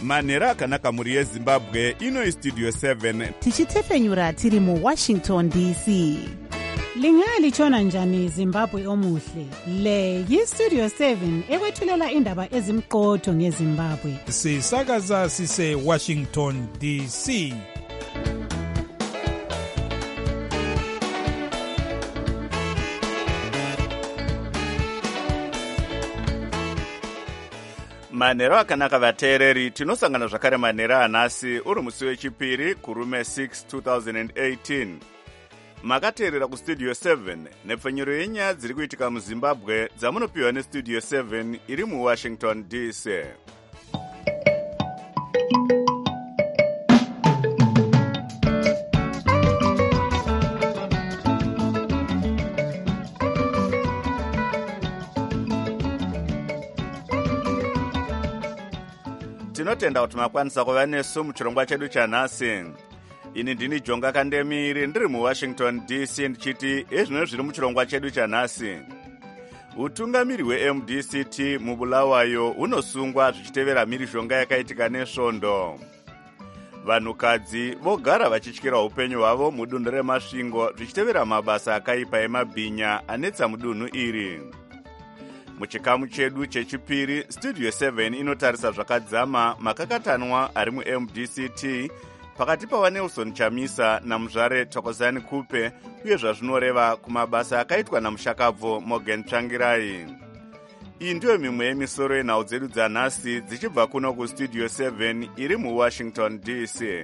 manhero akanaka mhuri yezimbabwe. Ino Studio 7 tichitepfenyura tiri muWashington DC. Lingalitshona njani Zimbabwe omuhle? Le yiStudio 7 ekwethulela indaba ezimqotho ngeZimbabwe. Sisakaza sise Washington DC. manhero akanaka vateereri, tinosangana zvakare manhero anhasi uri musi wechipiri kurume 6 2018. Makateerera kuStudio 7 nepfenyuro yenyaya dziri kuitika muZimbabwe dzamunopiwa neStudio 7 iri muWashington DC. Tinotenda kuti makwanisa kuva nesu muchirongwa chedu chanhasi. Ini ndini Jonga Kandemiri ndiri muWashington DC ndichiti ezvino zviri muchirongwa chedu chanhasi. Utungamiri hweMDCT muBulawayo unosungwa zvichitevera mhirizhonga yakaitika nesvondo. Vanhukadzi vogara vachityira upenyu hwavo mudunhu remasvingo zvichitevera mabasa akaipa emabhinya anetsa mudunhu iri. Muchikamu chedu chechipiri, Studio 7 inotarisa zvakadzama makakatanwa ari muMDCT pakati pawaNelson Chamisa naMuzvare Thokozani Kupe uye zvazvinoreva kumabasa akaitwa namushakabvu Morgan Tsvangirai. Iyi ndiyo mimwe yemisoro yenhau dzedu dzanhasi dzichibva kuno kuStudio 7 iri muWashington DC.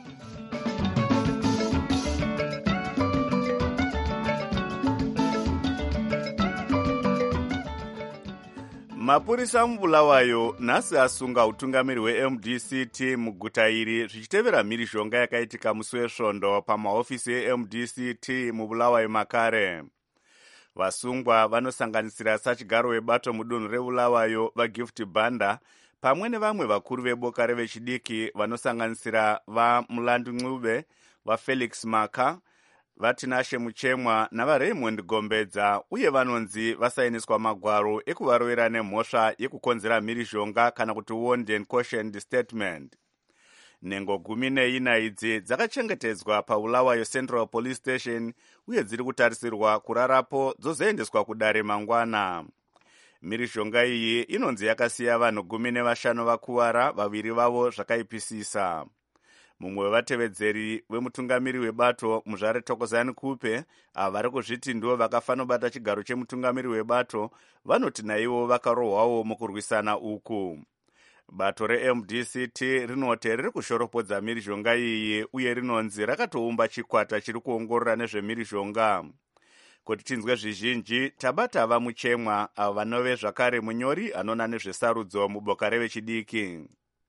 Mapurisa muBulawayo nhasi asunga utungamiri hweMDCT muguta iri zvichitevera mhirizhonga yakaitika musi wesvondo pamahofisi eMDCT muBulawayo makare. Vasungwa vanosanganisira sachigaro webato mudunhu reBulawayo vaGift Banda pamwe nevamwe vakuru veboka revechidiki vanosanganisira vaMulandu Ncube, vaFelix Maka, vaTinashe Muchemwa navaRaymond Gombedza uye vanonzi vasainiswa magwaro ekuvarovera nemhosva yekukonzera mhirizhonga kana kuti warned and cautioned statement. Nhengo 14 idzi dzakachengetedzwa paBulawayo Central Police Station uye dziri kutarisirwa kurarapo dzozoendeswa kudare mangwana. Mhirizhonga iyi inonzi yakasiya vanhu 15 vakuwara, vaviri vavo zvakaipisisa. Mumwe wevatevedzeri wemutungamiri webato Muzvare Thokozani Kupe vari kuzviti ndivo vakafanobata chigaro chemutungamiri webato vanoti naivo vakarohwawo mukurwisana uku. Bato reMDCT rinoti riri kushoropodza mhirizhonga iyi uye rinonzi rakatoumba chikwata chiri kuongorora nezvemhirizhonga. Kuti tinzwe zvizhinji tabata vaMuchemwa avo vanove zvakare munyori anona nezvesarudzo muboka revechidiki.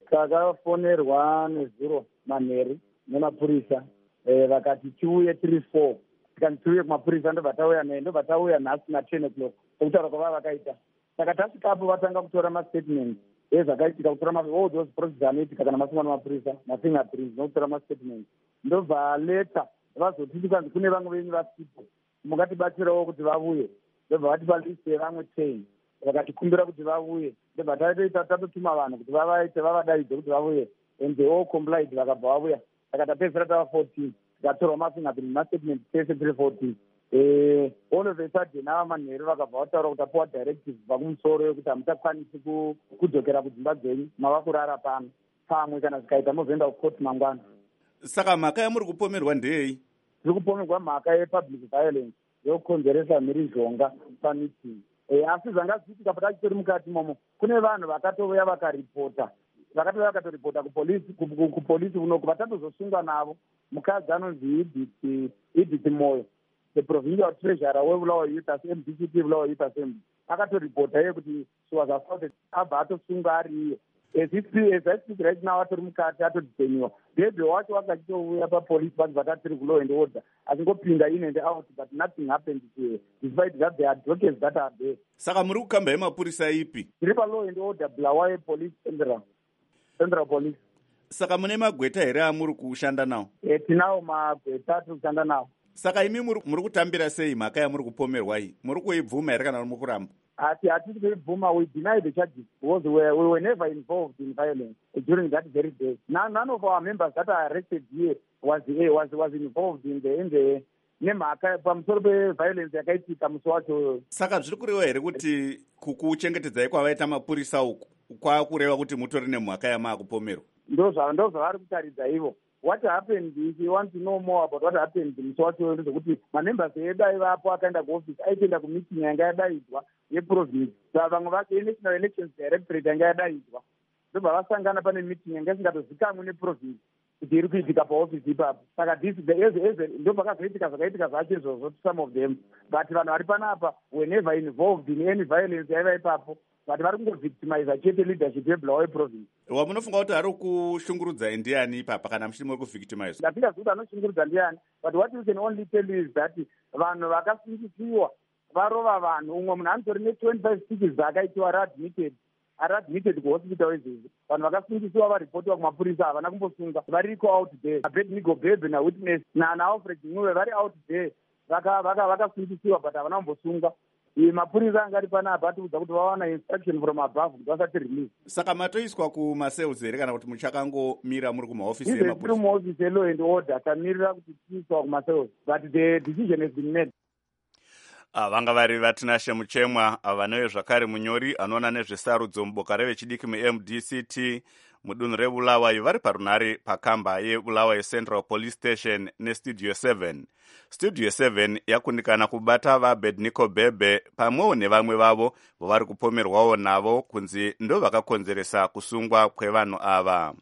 Takafonerwa nezuro manheru nemapurisa vakati tiuye 3-4 tikati tiuye kumapurisa ndobva tauya nhasi na10 o'clock okutaura kwava vakaita. Saka tasvikapo vatanga kutora mastatement ezvakaitika, kutora all those process anoitika kana masungwa namapurisa mafingerprints nokutora mastatement. Ndobva leta vazotiti kwanzi kune vamwe venyu vasipo mungatibatsirawo kuti vavuye. Ndobva vatipa list yevamwe 10 vakatikumbira kuti vavuye. Ndobva tatotuma vanhu kuti vavadaidze kuti vavuye and they all complied vakabva vavuya. Saka tapedzera tava 14 tikatorwa mafingerprint mastatement tese 314. All of a sudden ava manheru vakabva vataura kuti apiwa directive kubva kumusoro yokuti hamuchakwanisi kudzokera kudzimba dzenyu, mava kurara pano. Pamwe kana zvikaita mozoenda kukoti mangwana. Saka mhaka yamuri kupomerwa ndeyei? Tiri kupomerwa mhaka yepublic violence yokukonzeresa mhirizhonga pameeting. Asi zvanga zvichiitika patachitori mukati momo kune vanhu vakatouya vakatoripota kupolisi unoku vatatozosungwa navo. Mukadzi anonzi Edith Moyo, the provincial treasurer weBulawayo Youth Assembly, MDCT Bulawayo Youth Assembly, akatoripota iye kuti she was assaulted, abva atosunga ari iye. As I speak right now atori mukati atodeteniwa. Bebe wacho wakachitouya papolisi vanhu vatatiri ku law and order achingopinda in and out but nothing happened to her despite that the advocates that are there. Saka muri kukamba yemapurisa ipi? Tiri pa law and order Bulawayo Police Central Police. Saka mune magweta here amuri kushanda nawo? Tinawo magweta tiri kushanda nawo. Saka imi muri kutambira sei mhaka yamuri kupomerwa iyi? Muri kuibvuma here kana muri kuramba? hatisi kuibvuma. We denied the charges because we were never involved in violence during that very day. None of our members that are arrested here was involved in the nemhaka pamusoro peviolence yakaitika musi wacho. Saka zviri kureva here kuti kukuchengetedzai kwavaita mapurisa uku kwakureva kuti mutori nemhaka yamaakupomerwa? Ndo zvavari kutaridza ivo. What happened, if you want to know more about what happened musi wacho, ndezvekuti mamembers edu aivapo akaenda kuoffice, aitoenda kumeeting yanga yadaidzwa yeprovince. Vamwe vake national elections directorate yanga yadaidzwa. Ndobva vasangana pane meeting yanga isingatozikamwi neprovince kuti iri kuitika paoffice ipapo. Saka ndo pakazoitika zvakaitika zvacho izvozvo to some of them. But vanhu vari panapa were never involved in any violence yaiva ipapo. Vati vari kungovictimiza chete leadership yebulawayo province. Wamunofunga kuti ari kushungurudzai ndiani ipapa kana muchiri muri kuvictimize? Ndatingazivi kuti anoshungurudza ndiani, but what you can only tell you is that vanhu vakasungisiwa varova vanhu. Umwe munhu anotori ne25 stitches dzaakaitiwa ari-admitted kuhospital izvizvi. Vanhu vakasungisiwa varipotiwa kumapurisa havana kumbosunga, variko out there. Abednego Bebe naWitness naAlfred Ncube vari out there vakasungisiwa but havana kumbosunga. Mapurisa anga ari panapa atiudza kuti vawana instruction from above kuti vasati release. Saka matoiswa kumacells here kana kuti muchakangomira muri kumahofisi emapurisa? Tiri muhofisi elaw and order, tamirira kuti tiiswa kumacells, but the decision has been made. Vanga vari Vatinashe Muchemwa, vanove zvakare munyori anoona nezvesarudzo muboka revechidiki muMDCT mudunhu reBulawayo, vari parunare pakamba yeBulawayo Central Police Station neStudio 7. Studio 7 yakundikana kubata vaBednego Bebe pamwewo nevamwe vavo vavari kupomerwawo navo kunzi ndo vakakonzeresa kusungwa kwevanhu ava.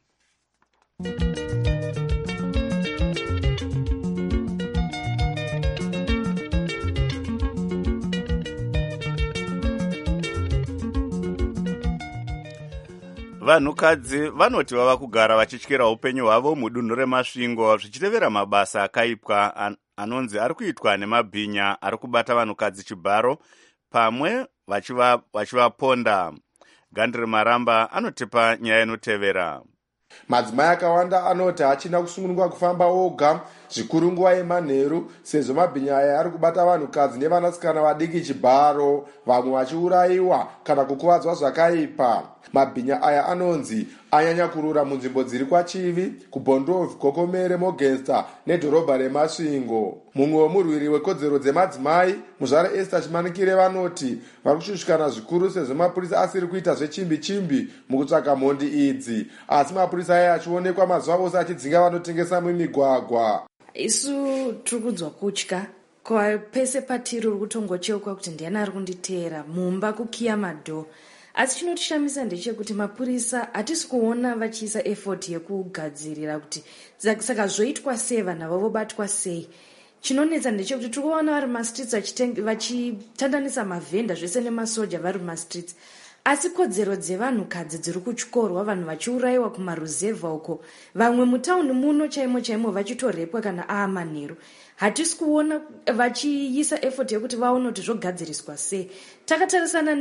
Vanhukadzi vanoti vava kugara vachityira upenyu hwavo mudunhu reMasvingo zvichirevera mabasa akaipwa anonzi ari kuitwa nemabhinya ari kubata vanhukadzi chibharo pamwe vachivaponda. Gandri Maramba anotipa nyaya inotevera. Madzimai akawanda anoti hachina kusununguka kufamba oga zvikuru nguva yemanheru sezvo mabhinya aya ari kubata vanhukadzi nevanasikana vadiki chibharo, vamwe vachiurayiwa kana kukuvadzwa zvakaipa. Mabhinya aya anonzi anyanya kurura munzvimbo dziri kwaChivi, kuBhondovhi, Kokomere, Mogesta nedhorobha reMasvingo. Mumwe wemurwiri wekodzero dzemadzimai, muzvare Esther Chimanikire, vanoti vari kushushikana zvikuru sezvo mapurisa asiri kuita zvechimbi-chimbi mukutsvaka mhondi idzi, asi mapurisa aya achionekwa mazuva ose achidzinga vanotengesa mumigwagwa. Isu tiri kunzwa kutya pese patiri uri kutongocheuka kuti ndiani ari kunditeera mumba kukiya madho. Asi chinotishamisa ndechekuti mapurisa hatisi kuona vachiisa effort yekugadzirira kuti saka zvoitwa sei vanhu avo vobatwa sei. Chinonetsa ndechekuti tiri kuona vari mastreets vachitandanisa mavhenda zvese nemasoja vari mastreets, asi kodzero dzevanhukadzi dziri kutyorwa, vanhu vachiurayiwa kumaruzevha uko, vamwe mutauni muno chaimo vachitorepwa kana amanheru. Hatisi kuona vachiisa effort yekuti vaone kuti zvogadziriswa sei. Takatarisana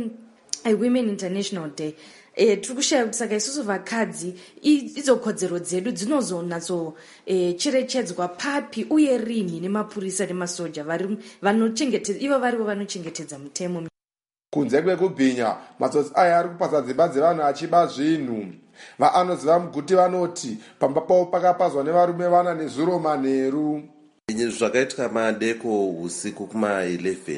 Women International Day, tiri kushaya kuti saka isusu vakadzi idzo kodzero dzedu dzinozonatso cherechedzwa papi uye rini nemapurisa nemasoja ivo varivo vanochengetedza mutemo. Kunze kwekubhinya, matsotsi aya ari kupasa dzimba dzevanhu achiba zvinhu. Vaanoziva muguti vanoti pamba pavo pakapazwa nevarume vana nezuro manheru. Zvakaitika madeko usiku kuma11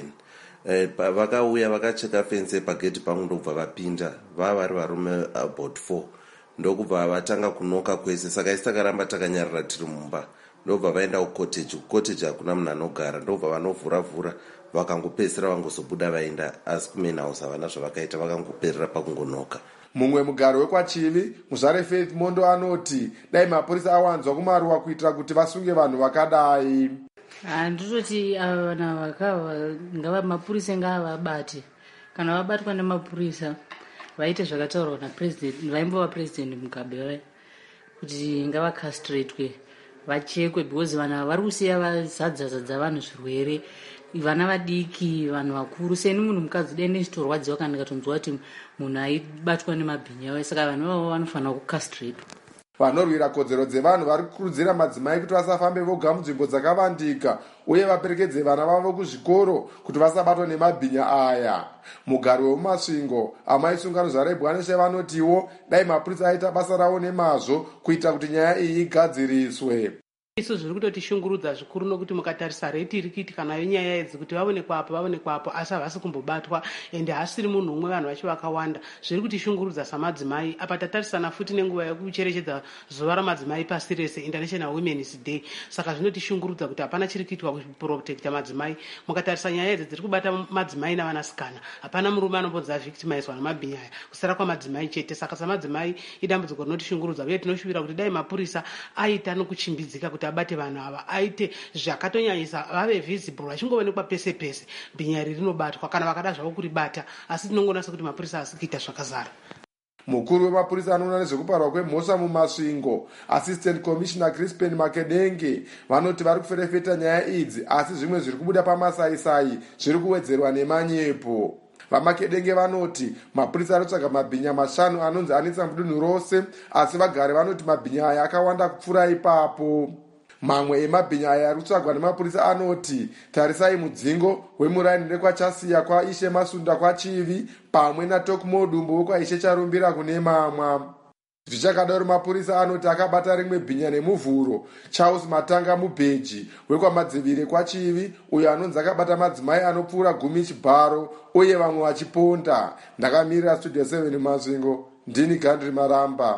vakauya vakacheka fense pageti pangu ndobva vapinda, vava vari varume about 4 ndokubva vatanga kunoka kwese. Saka isi takaramba takanyarira tiri mumba, ndobva vaenda kucotage hakuna munhu anogara, ndobva vanovhura vakangopedzisira vangozobuda vaenda, asi kumain house havana zvavakaita, vakangoperera pakungonoka. Mumwe mugaro wekwaChivi, muzvare Faith Mondo, anoti dai mapurisa awanzwa kumaruwa kuitira kuti vasunge vanhu vakadai. Handitoti ava vanhu vakava mapurisa ngavabate, kana vabatwa nemapurisa vaite zvakataurwa napresident, vaimbova president Mugabe kuti ngavakastraighwe vachekwe, because vanhu ava vari kusiya vazadzazadza vanhu zvirwere, vana vadiki, vanhu vakuru. Seni munhu mukadzi dai nechitorwadziwa kana ndikatonzwa kuti munhu aibatwa nemabhinya, saka vanhu vavo vanofanira kukastraigwa. Vanorwira kodzero dzevanhu vari kukurudzira madzimai kuti vasafambe voga munzvimbo dzakavandika uye vaperekedze vana vavo kuzvikoro kuti vasabatwa nemabhinya aya. Mugari wemumasvingo amai sungano zvarebwaneshe vanotiwo dai mapurisa aita basa ravo nemazvo kuita kuti nyaya iyi igadziriswe. Isu zviri kutotishungurudza zvikuru nokuti mukatarisa reti iri kuitika nayo nyaya idzi kuti vaonekwapo asi havasi kumbobatwa ende hasiri munhu umwe vanhu vacho vakawanda. Zviri kutishungurudza samadzimai. Apa tatarisana futi nenguva yekucherechedza zuva ramadzimai pasi rese, International Women's Day. Saka zvinotishungurudza kuti hapana chiri kuitwa kuprotekta madzimai. Mukatarisa nyaya idzi dziri kubata madzimai navanasikana. Hapana murume anombonzi avhictimizwa namabhinya aya, kusara kwamadzimai chete. Saka samadzimai idambudziko rinotishungurudza uye tinoshuvira kuti dai mapurisa aita nokuchimbidzika kuti abate vanhu ava, aite zvakatonyanyisa, vave visible, vachingoonekwa pese pese, bhinya iri rinobatwa kana vakada zvavo kuribata. Asi tinongonasa kuti mapurisa asi kuita zvakazara. Mukuru wemapurisa anoona nezvekuparwa kwemhosva mumasvingo, Assistant Commissioner Crispin Makedenge, vanoti vari kuferefeta nyaya idzi, asi zvimwe zviri kubuda pamasaisai zviri kuwedzerwa nemanyepo. Vamakedenge vanoti mapurisa anotsvaga mabhinya 5 anonzi anetsa mudunhu rose, asi vagari vanoti mabhinya aya akawanda kupfuura ipapo. Mamwe emabhinya aya arikutsvagwa nemapurisa anoti tarisai mudzingo wemuraini nekwachasiya kwaishe Masunda kwachivi pamwe naTokmodumbo wekwaishe Charumbira kune mamwa. Zvichakadaro mapurisa anoti akabata rimwe bhinya nemuvhuro Charles Matanga mubheji wekwamadzivire kwachivi, uyo anonzi akabata madzimai anopfuura 10 chibharo uye vamwe vachiponda. Ndakamirira Studio 7 Masvingo, ndini Gandri Maramba.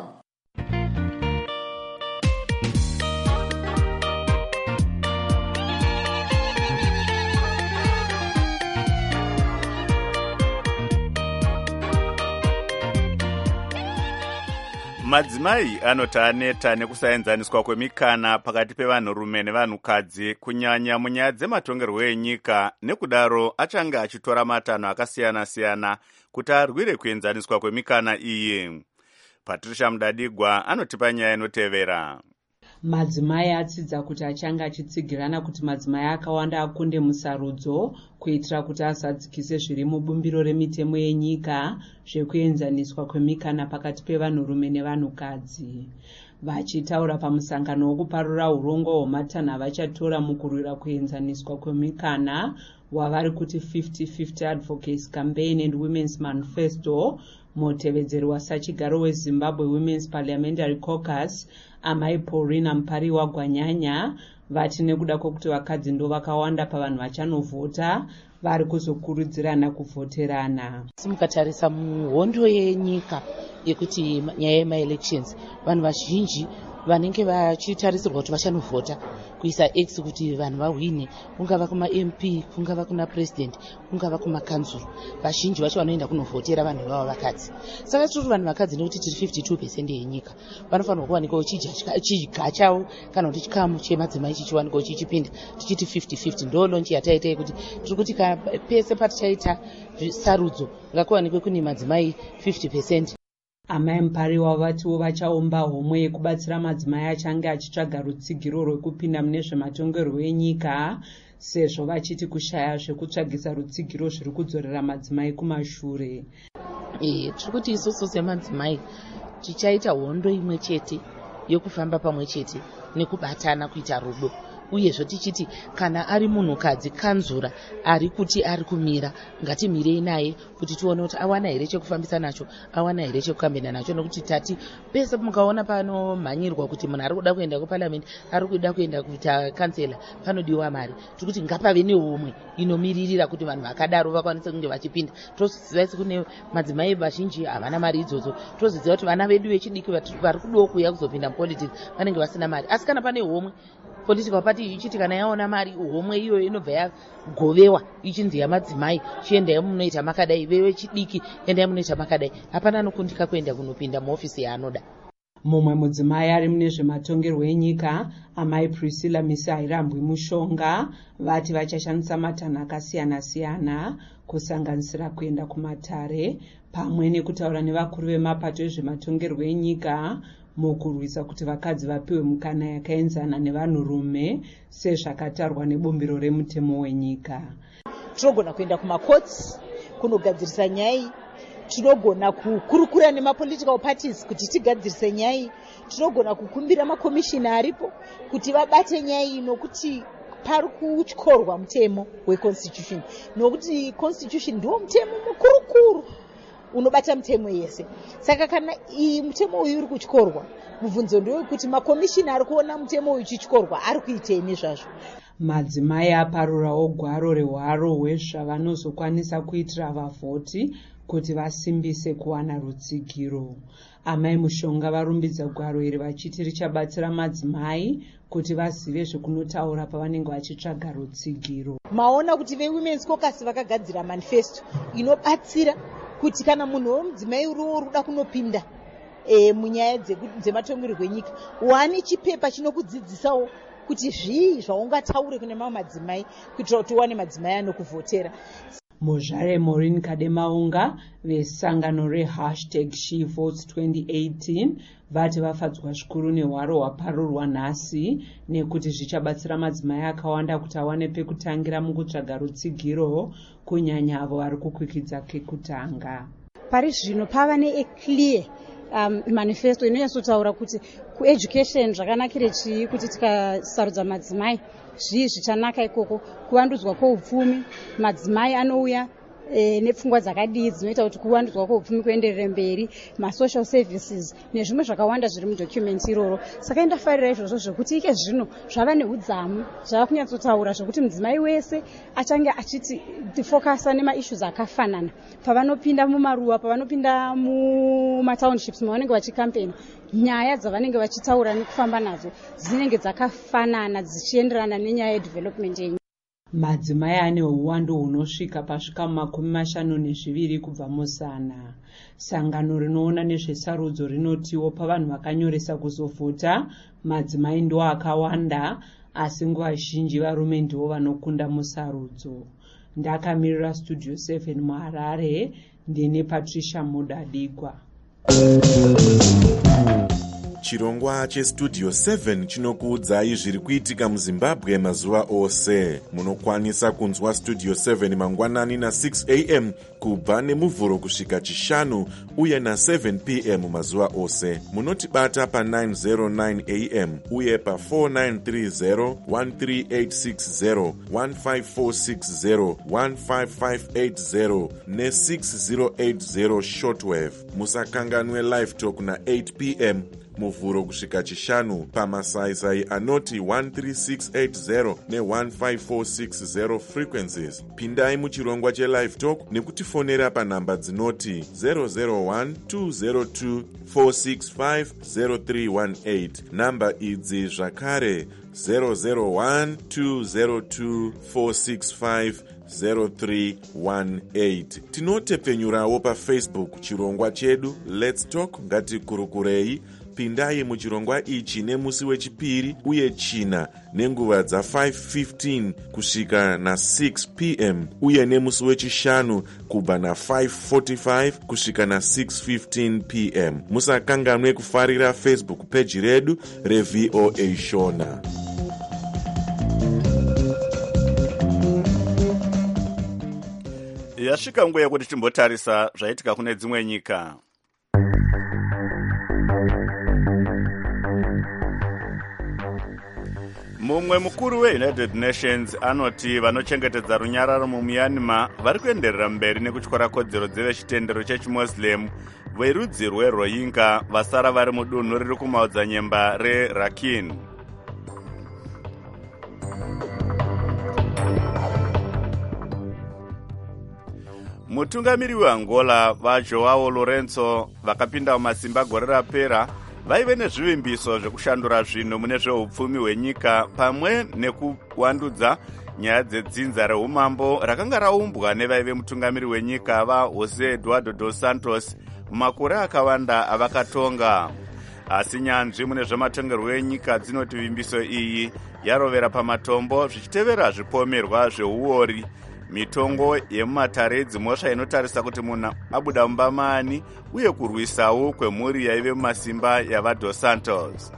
Madzimai anoti aneta nekusaenzaniswa kwemikana pakati pevanhurume nevanhukadzi kunyanya munyaya dzematongerwo enyika, nekudaro achange achitora matanho akasiyana-siyana kuti arwire kuenzaniswa kwemikana iyi. Patricia Mudadigwa anotipa nyaya inotevera. Madzimai atsidza kuti achange achitsigirana kuti madzimai akawanda akunde musarudzo kuitira kuti asadzikise zviri mubumbiro remitemo yenyika zvekuenzaniswa kwemikana pakati pevanhurume nevanhukadzi. Vachitaura pamusangano wokuparura urongwa hwematanho avachatora mukurwira kuenzaniswa kwemikana wavari kuti 50-50 Advocates Campaign and Women's Manifesto, mutevedzeri wasachigaro weZimbabwe Women's Parliamentary Caucus, amai Paulina Mpariwa Gwanyanya, vati nekuda kwokuti vakadzi ndo vakawanda pavanhu vachanovhota vari kuzokurudzirana kuvhoterana. Mukatarisa muhondo yenyika yekuti nyaya yemaelections, vanhu vazhinji vanenge vachitarisirwa kuti vachanovhota kuisa X kuti vanhu vahwine, kungava kuma-MP, kungava kuna president, kungava kumakanzuro, vazhinji vacho vanoenda kunovhotera vanhu vavo vakadzi. Saka tiri vanhu vakadzi nekuti tiri 52% yenyika, vanofanirwa kuwanikwa chidya chavo kana kuti chikamu chemadzimai chichiwanikwa chichipinda, tichiti 50-50. Ndo lonchi yataita yekuti tiri kuti pese patichaita sarudzo ngakuwanikwe kune madzimai 50%. Amai Mpariwa vatiwo vachaomba homwe yekubatsira madzimai achange achitsvaga rutsigiro rwekupinda mune zvematongerwo enyika, sezvo vachiti kushaya zvekutsvagisa rutsigiro zviri kudzorera madzimai kumashure. Tiri kuti isusu semadzimai tichaita hondo imwe chete yokufamba pamwe chete nekubatana kuita rudo, uyezvo tichiti kana ari munhukadzi kanzura ari kuti ari kumira, ngatimirei naye kuti tione kuti awana here chekufambisa nacho, awana here chekukambena nacho, nokuti tati pese mukaona panomhanyirwa kuti munhu ari kuda kuenda kuparliament, ari kuda kuenda kuita kansela, panodiwa mari. Tiri kuti ngapave neumwe inomiririra kuti vanhu vakadaro vakwanise kunge vachipinda. Toziva isi kune madzimai vazhinji havana mari idzodzo, toziva kuti vana vedu vechidiki vari kudawo kuuya kuzopinda mupolitics vanenge vasina mari. Asi kana pane homwe political party ichiti kana yaona mari, homwe iyoyo inobva yagovewa ichinzi yamadzimai, chiendai munoita makadai, vewe chidiki endai munoita makadai, hapana anokundika kuenda kunopinda muofisi yaanoda. Mumwe mudzimai ari mune zvematongerwo enyika, amai Priscilla Misairambwi Mushonga, vati vachashandisa matanho akasiyana-siyana kusanganisira kuenda kumatare pamwe nekutaura nevakuru vemapato ezvematongerwo enyika mukurwisa kuti vakadzi vapiwe mukana yakaenzana nevanhurume sezvakatarwa nebumbiro remutemo wenyika. Tinogona kuenda kumakotsi kunogadzirisa nyaya tinogona kukurukura nemapolitical parties kuti tigadzirise nyaya iyi. Tinogona kukumbira makomishina aripo kuti vabate nyaya iyi, nokuti pari kutyorwa mutemo weconstitution, nokuti constitution ndiwo mutemo mukurukuru unobata mutemo yese. Saka kana mutemo uyu uri kutyorwa, mubvunzo ndewekuti makomishina ari kuona mutemo uyu uchityorwa ari kuitei nezvazvo. Madzimai aparurawo gwaro rehwaro hwezvavanozokwanisa kuitira vavhoti kuti vasimbise kuwana rutsigiro. Amai Mushonga varumbidza gwaro iri vachiti richabatsira madzimai kuti vazive zvekunotaura pavanenge vachitsvaga rutsigiro. Maona kuti veWomen's Caucus vakagadzira manifesto inobatsira kuti kana munhu wemudzimai uriwo ruda kunopinda munyaya dzematongerwo enyika, wane chipepa chinokudzidzisawo kuti zvii zvaungataure kune mamwe madzimai kuitira kuti uwane madzimai anokuvhotera. Muzvare Maureen Kademaunga vesangano #SheVotes2018 vati vafadzwa zvikuru nehwaro hwaparurwa nhasi nekuti zvichabatsira madzimai akawanda kuti awane pekutangira mukutsvaga rutsigiro, kunyanya avo vari kukwikidza kekutanga. Pari zvino pava neclear manifesto inonyatsotaura kuti kueducation zvakanakire chii, kuti tikasarudza madzimai zvii zvichanaka ikoko, kuvandudzwa kwoupfumi, madzimai anouya nepfungwa dzakadii dzinoita kuti kuvandudzwa kwoupfumi kuenderere mberi, masocial services nezvimwe zvakawanda zviri mudocument iroro. Saka ndafarira izvozvo zvekuti ike zvino zvava neudzamu, zvava kunyatsotaura zvokuti mudzimai wese achange achiti tifokasa nemaissues akafanana pavanopinda mumaruwa, pavanopinda mumatownships mavanenge vachikampeni. Nyaya dzavanenge vachitaura nekufamba nadzo dzinenge dzakafanana dzichienderana nenyaya yedevelopment yenyu. Madzimai ane uwandu hunosvika pasvika 52 kubva muzana. Sangano rinoona nezvesarudzo rinotiwo pavanhu vakanyoresa kuzovhota, madzimai ndiwo akawanda, asi nguva zhinji varume ndiwo vanokunda musarudzo. Ndakamirira Studio 7 muHarare, ndine Patricia Mudadigwa. Chirongwa cheStudio 7 chinokuudzai zviri kuitika muZimbabwe mazuva ose. Munokwanisa kunzwa Studio 7 mangwanani na6 am kubva neMuvhuro kusvika Chishanu uye na7 pm mazuva ose. Munotibata pa909 am uye pa4930, 13860, 15460, 15580 ne6080 shortwave. Musakanganwe live talk na8 pm Muvhuro kusvika Chishanu pamasaisai anoti 13680 ne15460 frequencies. Pindai muchirongwa chelive talk nekutifonera panhamba dzinoti 001-202-465-0318. Namba idzi zvakare 001-202-465-0318. Tinotepfenyurawo paFacebook chirongwa chedu Let's Talk ngatikurukurei. Pindai muchirongwa ichi nemusi wechipiri uye china nenguva dza5:15 kusvika na6 pm uye nemusi wechishanu kubva na5:45 kusvika na6:15 pm. Musakanganwe kufarira Facebook page redu reVOA Shona. Yasvika nguva yekuti timbotarisa zvaitika kune dzimwe nyika. Mumwe mukuru weUnited Nations anoti vanochengetedza runyararo muMyanmar vari kuenderera mberi nekutyora kodzero dzevechitendero chechiMuslim verudzi rweRohingya vasara vari mudunhu riri kumaodzanyemba reRakhine. Mutungamiri weAngola vaJoao Lourenço vakapinda mumasimba gore rapera vaive nezvivimbiso zvekushandura zvinhu mune zveupfumi hwenyika pamwe nekuwandudza nyaya dzedzinza reumambo rakanga raumbwa nevaive mutungamiri wenyika vaJosé Eduardo dos Santos mumakore akawanda avakatonga. Asi nyanzvi mune zvematongerwo enyika dzinoti vimbiso iyi yarovera pamatombo zvichitevera zvipomerwa zveuori. Mitongo yemumatare dzimhosva inotarisa kuti munhu abuda mumba maani uye kurwisawo kwemhuri yaive mumasimba yavaDos Santos.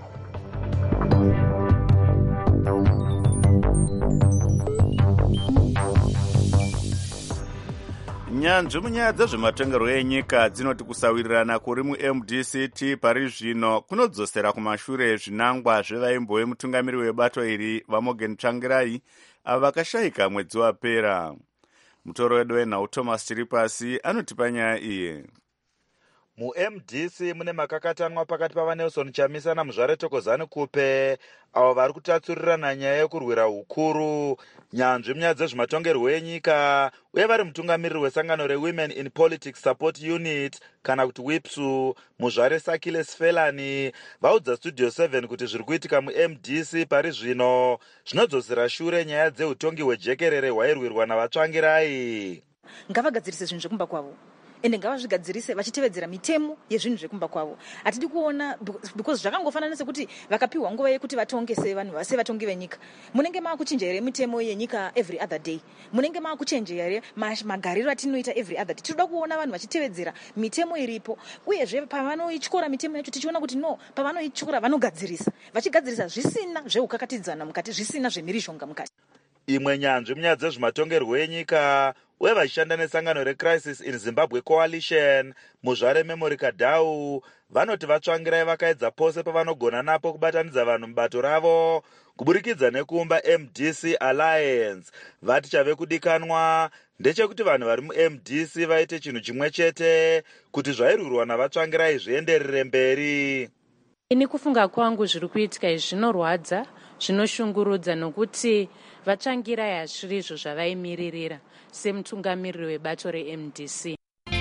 nyanzvi munyaya dzezvematongerwo enyika dzinoti kusawirirana kuri mu-MDCT pari zvino kunodzosera kumashure zvinangwa zvevaimbo vemutungamiri webato iri vaMorgan Tsvangirai avo vakashayika mwedzi wapera. Mutoro wedu wenhau Thomas Chiripasi anotipa nyaya iyi. MuMDC mune makakatanwa pakati pavaNelson Chamisa naMuzvare Thokozani Kupe avo vari kutatsurirana nyaya yekurwira ukuru, nyanzvi munyaya dzezvematongerwo enyika uye vari mutungamiriri wesangano reWomen in Politics Support Unit kana kuti WIPSU. Muzvare Sakile Sfelani vaudza Studio 7 kuti zviri kuitika muMDC pari zvino zvinodzosera shure nyaya dzeutongi hwejekerere hwairwirwa navatsvangirai. Ngavagadzirise zvinhu zvekumba kwavo ende ngavazvigadzirise vachitevedzera mitemo yezvinhu zvekumba kwavo. Hatidi kuona because zvakangofanana sekuti vakapiwa nguva yekuti vatonge sevatongi venyika. Munenge maakuchinja here mitemo yenyika every other day? Munenge maakuchinja here magariro atinoita every other day? Tinoda kuona vanhu vachitevedzera mitemo iripo, uyezve pavanoityora mitemo yacho tichiona kuti no, pavanoityora vanogadzirisa, vachigadzirisa zvisina zveukakatidzana mukati, zvisina zvemhirizhonga mukati. Imwe nyanzvi munyaya dzezvematongerwo enyika uye vachishanda nesangano reCrisis in Zimbabwe Coalition, Muzvare Memory Kadau vanoti vatsvangirai vakaedza pose pavanogona napo kubatanidza vanhu mubato ravo kuburikidza nekuumba MDC Alliance. Vati chave kudikanwa ndechekuti vanhu vari muMDC vaite chinhu chimwe chete kuti zvairwirwa navatsvangirai zvienderere mberi. Ini kufunga kwangu zviri kuitika izvi zvinorwadza, zvinoshungurudza nokuti vatsvangirai hazviri izvo zvavaimiririra semutungamiriri webato reMDC.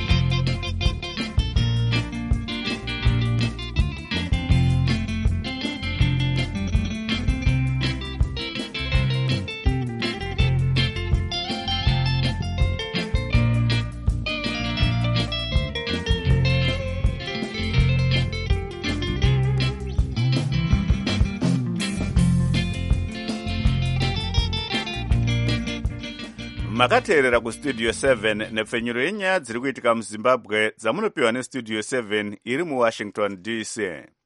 Makateerera kustudio 7 nepfenyuro yenyaya dziri kuitika muZimbabwe dzamunopiwa nestudio 7 iri muWashington DC.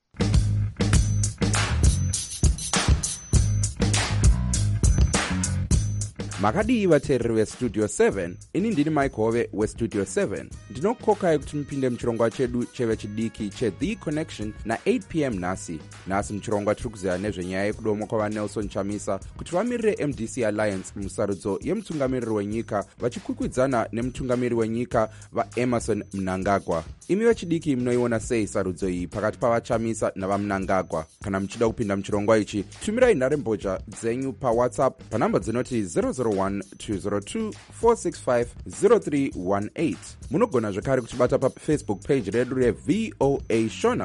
Makadii vateereri vestudio 7, ini ndini Mike Hove westudio 7. Ndinokokai kuti mupinde muchirongwa chedu chevechidiki cheThe Connection na8 p.m. nhasi muchirongwa tiri kuziva nezvenyaya yekudomwa kwavaNelson Chamisa kuti vamirire MDC Alliance musarudzo yemutungamiriri wenyika vachikwikwidzana nemutungamiriri wenyika vaEmerson Mnangagwa. Imi vechidiki munoiona sei sarudzo iyi pakati pavaChamisa navaMnangagwa? Kana muchida kupinda muchirongwa ichi, tumirai nharembozha dzenyu paWhatsApp panhamba dzinoti 001-202-465-0318. Munogona zvekare kutibata paFacebook page redu reVOA Shona.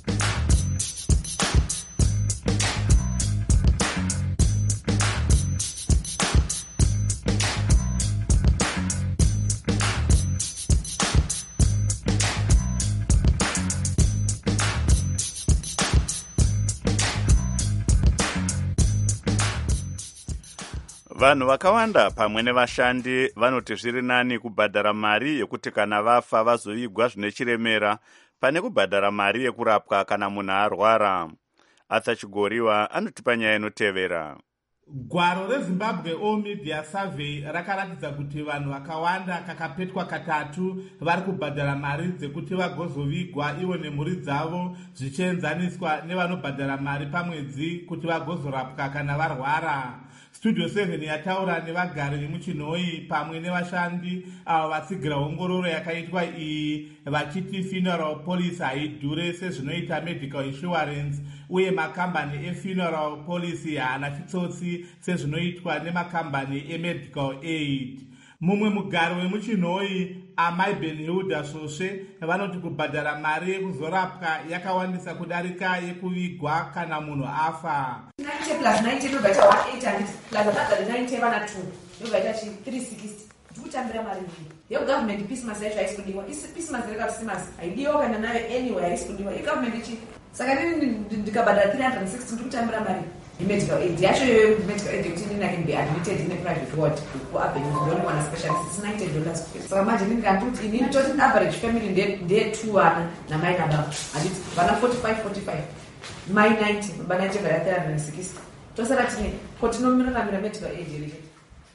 Vanhu vakawanda pamwe nevashandi vanoti zviri nani kubhadhara mari yekuti kana vafa vazovigwa zvine chiremera pane kubhadhara mari yekurapwa kana munhu arwara. Arthur Chigoriwa anotipa nyaya inotevera. Gwaro reZimbabwe All Media Survey rakaratidza kuti vanhu vakawanda kakapetwa katatu vari kubhadhara mari dzekuti vagozovigwa ivo nemhuri dzavo zvichienzaniswa nevanobhadhara mari pamwedzi kuti vagozorapwa kana varwara. Studio 7 yataura nevagari vemuChinoi pamwe nevashandi avo vatsigira ongororo yakaitwa iyi vachiti funeral policy haidhure sezvinoita medical insurance uye makambani efuneral policy haana chitsotsi sezvinoitwa nemakambani emedical aid. Mumwe mugari wemuChinoi Amai Benhilda Svosve vanoti kubhadhara mari yekuzorapwa yakawandisa kudarika yekuvigwa kana munhu afa. 90 plus 90 ndobaita 1800 plus abhadhari 90 vana 2 ndobaita 360 ndikutambira mari iyi yegovernment. Christmas yacho haisi kudiwa, Christmas yekaChristmas haidiwa kana nayo anyway haisi kudiwa yegovernment ichi. Saka ndikabhadhara 360 ndikutambira mari medical aid yacho yoyo. Medical aid yekuti ndinake be admitted in a private ward kuAvenue ndoni wana specialist $90. Saka manje ndingantuti inini toti average family ndeye 2 vana namai nababa handiti vana 45 mai 90 baba 90 vaya 360 tosara tine kotinomiramira medical aid iri.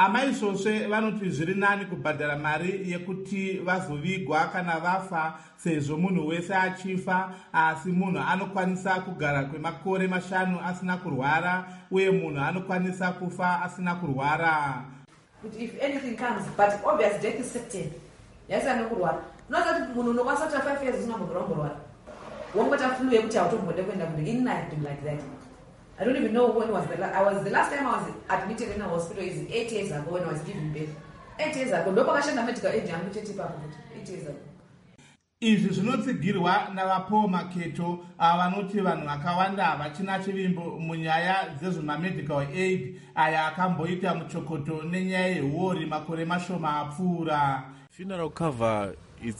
amaisvosve vanoti zviri nani kubhadhara mari yekuti vazovigwa kana vafa, sezvo munhu wese achifa, asi munhu anokwanisa kugara kwemakore 5 asina kurwara, uye munhu anokwanisa kufa asina kurwara. If anything comes, but obvious death is certain. Yes, I know kurwara. Not that munhu unokwanisa kuita 5 years usina kurwara. Wongota flu yekuti autombode kwenda kudini like that. I don't even know when was the last time I was admitted in a hospital is 8 years ago when I was giving birth. 8 years ago. Ndo pakashanda medical aid yangu chete papo. 8 years ago. Izvi zvinotsigirwa navapaul maketo vanoti vanhu vakawanda havachina chivimbo munyaya dzezvemamedical aid aya akamboita muchokoto nenyaya yehuori makore mashoma apfuura. Funeral cover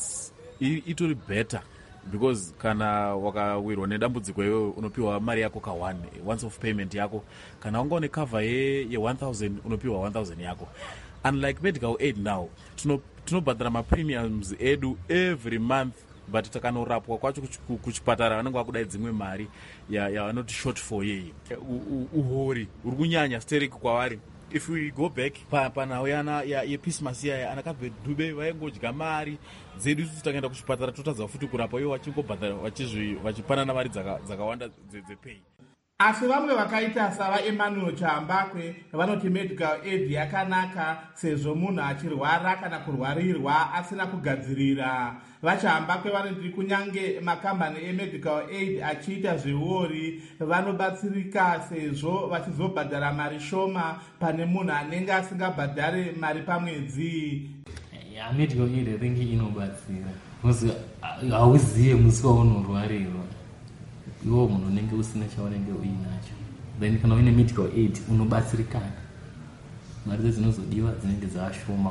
itori better because kana wakawirwa nedambudziko iwe unopiwa mari yako ka1 once of payment yako, kana wanga une cover ye 1000 unopiwa 1000 yako. Unlike medical aid now tinobhadhara mapremiums edu every month, but takanorapwa kwacho kuchipatara vanenge vakudai dzimwe mari yavanoti short for yeyi. Uhori uri kunyanya sterek kwavari. If we go back panhau yana yepismas yaya anakabve Dube vaingodya mari dzedu, isusu takaenda kuchipatara totadza futi kurapa ivo vachingobhadhara vachipanana mari dzakawanda dzepay. Asi vamwe vakaita savaEmmanuel Chambakwe vanoti medical aid yakanaka sezvo munhu achirwara kana kurwarirwa asina kugadzirira. VaChambakwe vanoti kunyange makambani emedical aid achiita zvehuori vanobatsirika sezvo vachizobhadhara mari shoma pane munhu anenge asingabhadhare mari pamwedzi. Medical aid I think inobatsira because hauziye musi waunorwarirwa iwo munhu unenge usina chaunenge uinacho, then kana uine medical aid unobatsirikana, mari dzinozodiwa dzinenge dzashoma.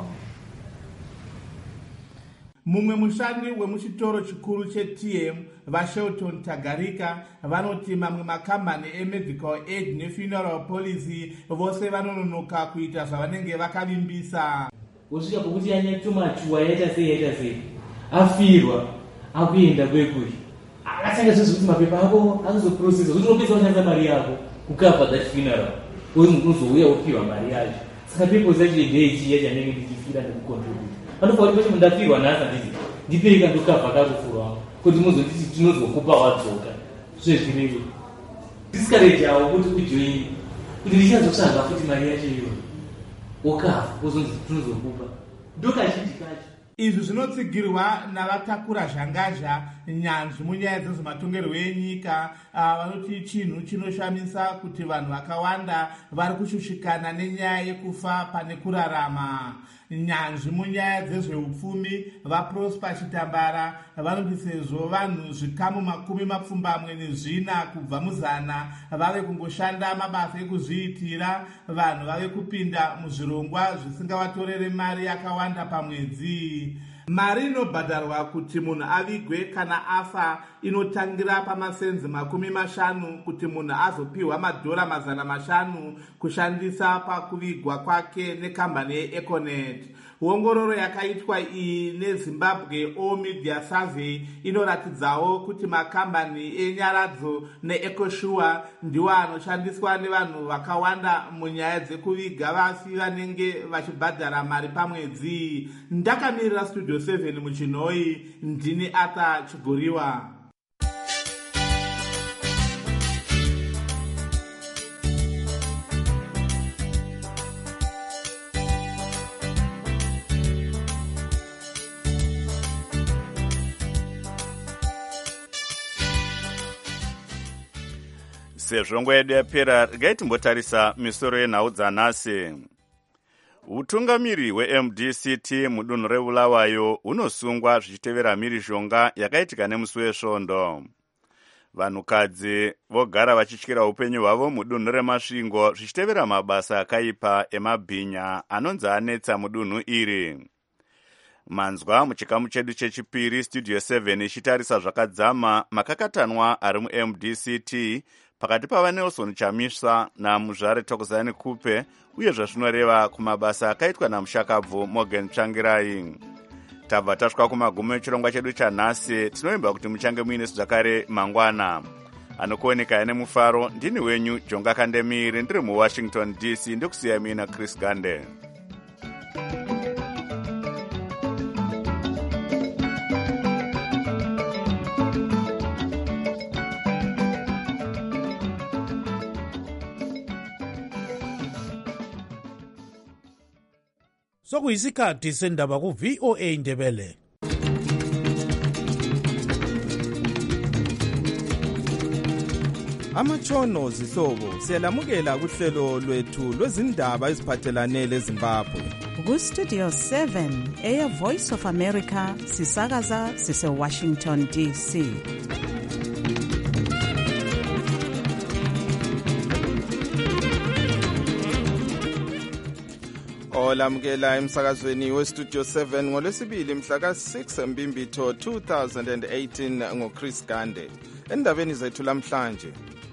Mumwe mushandi wemuchitoro chikuru cheTM vaShelton Tagarika vanoti mamwe makambani emedical aid nefuneral policy vose vanononoka kuita zvavanenge vakavimbisa. Usvika pokuti yanyatumachuwa yaita sei afirwa akuenda kwekuyi atanga zvekuti mapepa ako azoprocessa kuti unopedza kushandisa mari yako kukava that funeral unozouya upiwa mari yacho. Saka people zacho ndeichiya chanenge ndichifira nekucontribute anofanira kuti mundafirwa nhasi nditi ndipei kandokava kakufurwa kuti muzonditi tinozokupa wadzoka zvezvinenge discourage awo kuti ujoini kuti ndichazotsvaga futi mari yacho iyoyo wakava uzonzi tinozokupa ndokazhinji kacho. Izvi zvinotsigirwa navatakura zvangazha nyanzvi munyaya dzezvematongerwo enyika vanoti chinhu chinoshamisa kuti vanhu vakawanda vari kushushikana nenyaya yekufa pane kurarama. Nyanzvi munyaya dzezveupfumi vaProsper Chitambara vanoti sezvo vanhu zvikamu 24 kubva mu100 vave kungoshanda mabasa ekuzviitira, vanhu vave kupinda muzvirongwa zvisingavatorere mari yakawanda pamwedzi. Mari inobhadharwa kuti munhu avigwe kana afa inotangira pamasenzi 50 kuti munhu azopiwa madhora 500 kushandisa pakuvigwa kwake nekambani yeEconet. Ongororo yakaitwa iyi neZimbabwe All Media Survey inoratidzawo kuti makambani enyaradzo neEcoSure ndiwo anoshandiswa nevanhu vakawanda munyaya dzekuviga vafi vanenge vachibhadhara mari pamwedzi. Ndakamirira Studio 7 muChinoi, ndini Ata Chigoriwa. Sezvo nguva yedu yapera, regai timbotarisa misoro yenhau dzanhasi. Utungamiri hweMDCT mudunhu reBulawayo unosungwa zvichitevera mhirizhonga yakaitika nemusi wesvondo. Vanhukadzi vogara vachityira upenyu hwavo mudunhu reMasvingo zvichitevera mabasa akaipa emabhinya anonzi anetsa mudunhu iri. Manzwa muchikamu chedu chechipiri Studio 7 ichitarisa zvakadzama makakatanwa ari muMDCT pakati pavaNelson Chamisa naMuzvare Thokozani Kupe uye zvazvinoreva kumabasa akaitwa namushakabvu Morgan Tsvangirai. Tabva tasvika kumagumo echirongwa chedu chanhasi. Tinoimba kuti muchange muine zvakare mangwana. Anokuoneka nemufaro ndini wenyu Jonga Kandemiri ndiri muWashington DC, ndokusiyai mina Chris Gande. sokuyisikhathi sendaba ku-VOA Indebele. Amatshono zihlobo siyalamukela kuhlelo lwethu lwezindaba eziphathelane leZimbabwe. Ku-Studio 7 Air Voice of America sisakaza sise-Washington DC. Olamukela emsakazweni we-Studio 7 ngolwesibili mhla ka-6 Mbimbitho 2018 ngoChris Gande. Endabeni zethu lamhlanje.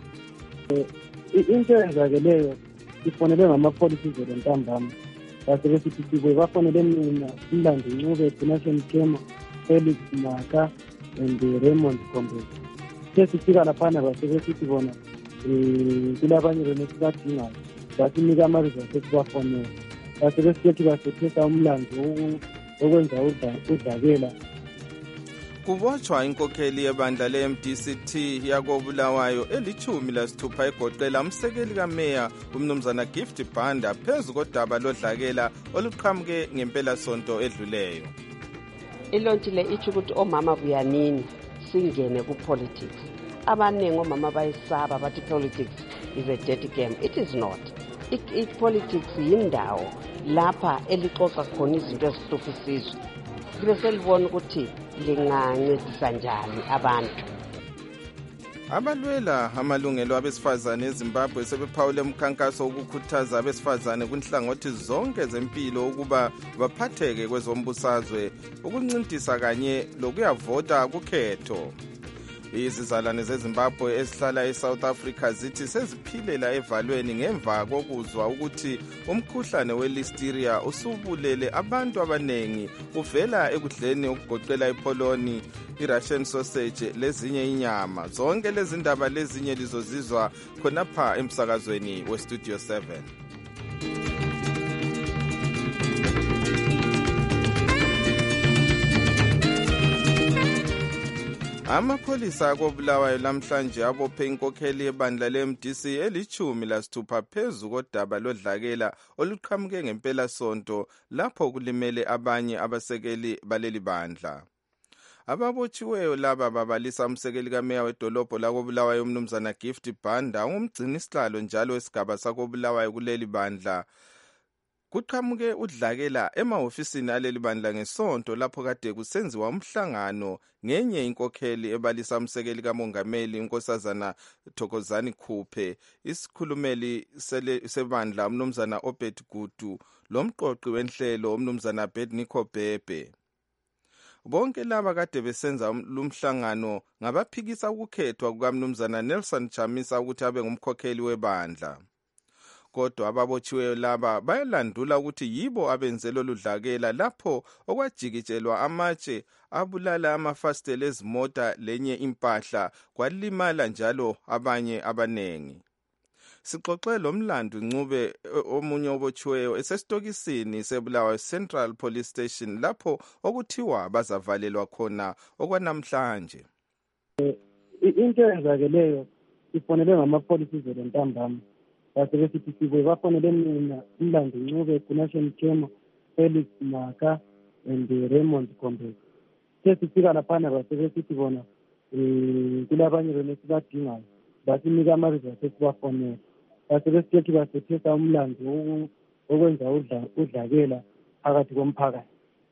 Into eyenzakeleyo ifonele ngamapolisi zelo ntambama base sithi sibe bafonele mina Mlando Ncube, Donation Mkema, Felix Maka and Raymond Kombe. Sesifika laphana base sithi bona kulabanye benesibadingayo basinika amariza sesibafonela base sithi basethesa umlando okwenza udlakela. Kubotshwa inkokheli yebandla le-MDCT yakobulawayo eli-16 egoqela umsekeli kameya umnumzana Gift Banda phezu kodaba lodlakela oluqhamuke ngempelasonto edluleyo. Ilonti le ithi ukuthi omama buyanini singene ku-politics. Abaningi omama bayisaba bathi politics is a dirty game. It is not. Politics yindawo lapha elixoxa khona izinto ezihlupha isizwe. Kube selibona ukuthi lingancedisa njani abantu. Abalwela amalungelo abesifazane eZimbabwe sebephawule umkhankaso wokukhuthaza abesifazane kunhlangothi zonke zempilo ukuba baphatheke kwezombusazwe, ukuncintisa kanye lokuyavota kukhetho. Izizalwane zeZimbabwe ezihlala eSouth Africa zithi seziphilela evalweni ngemva kokuzwa ukuthi umkhuhlane we-listeria usubulele abantu abanengi uvela ekudleni okugoqela ipoloni, i-Russian sausage lezinye inyama. Zonke lezi ndaba lezinye lizozizwa khonapha emsakazweni we-Studio 7. Amapholisa akobulawayo lamhlanje abophe inkokheli yebandla le-MDC eli-16 phezu kodaba lodlakela oluqhamuke ngempelasonto lapho kulimele abanye abasekeli baleli bandla. Ababotshiweyo laba babalisa umsekeli kameya wedolobho lakobulawayo umnumzana Gift Banda, ungumgcinisihlalo njalo wesigaba sakobulawayo kuleli bandla. Kuqhamuke udlakela emahofisini aleli bandla ngesonto lapho kade kusenziwa umhlangano ngenye inkokheli ebalisa umsekeli kamongameli unkosazana Thokozani Khuphe, isikhulumeli sebandla umnumzana Obed Gudu, lomqoqi wenhlelo umnumzana Bedniko Bebe. Bonke laba kade besenza lumhlangano ngabaphikisa ukukhethwa kukamnumzana Nelson Chamisa ukuthi abe ngumkhokheli webandla. Kodwa ababotshiweyo laba bayalandula ukuthi yibo abenze lolu dlakela lapho okwajikitshelwa amatshe abulala amafasitela ezimota lenye impahla, kwalimala njalo abanye abanengi. Sixoxe lo Mlando Ncube, omunye obotshiweyo esesitokisini seBulawayo Central Police Station lapho okuthiwa bazavalelwa khona okwanamhlanje. Into eyenzakeleyo ifonele ngamapolisi zelo ntambama base sithi sibe bafonele mina Mlando Ncube, Donation Mkema, Felix Maka and Raymond Kombe. Sesifika laphana base sithi bona kulabanye benesibadingayo basinika amariza sesibafonela base sithi basethesa umlando okwenza udlakela phakathi komphakathi.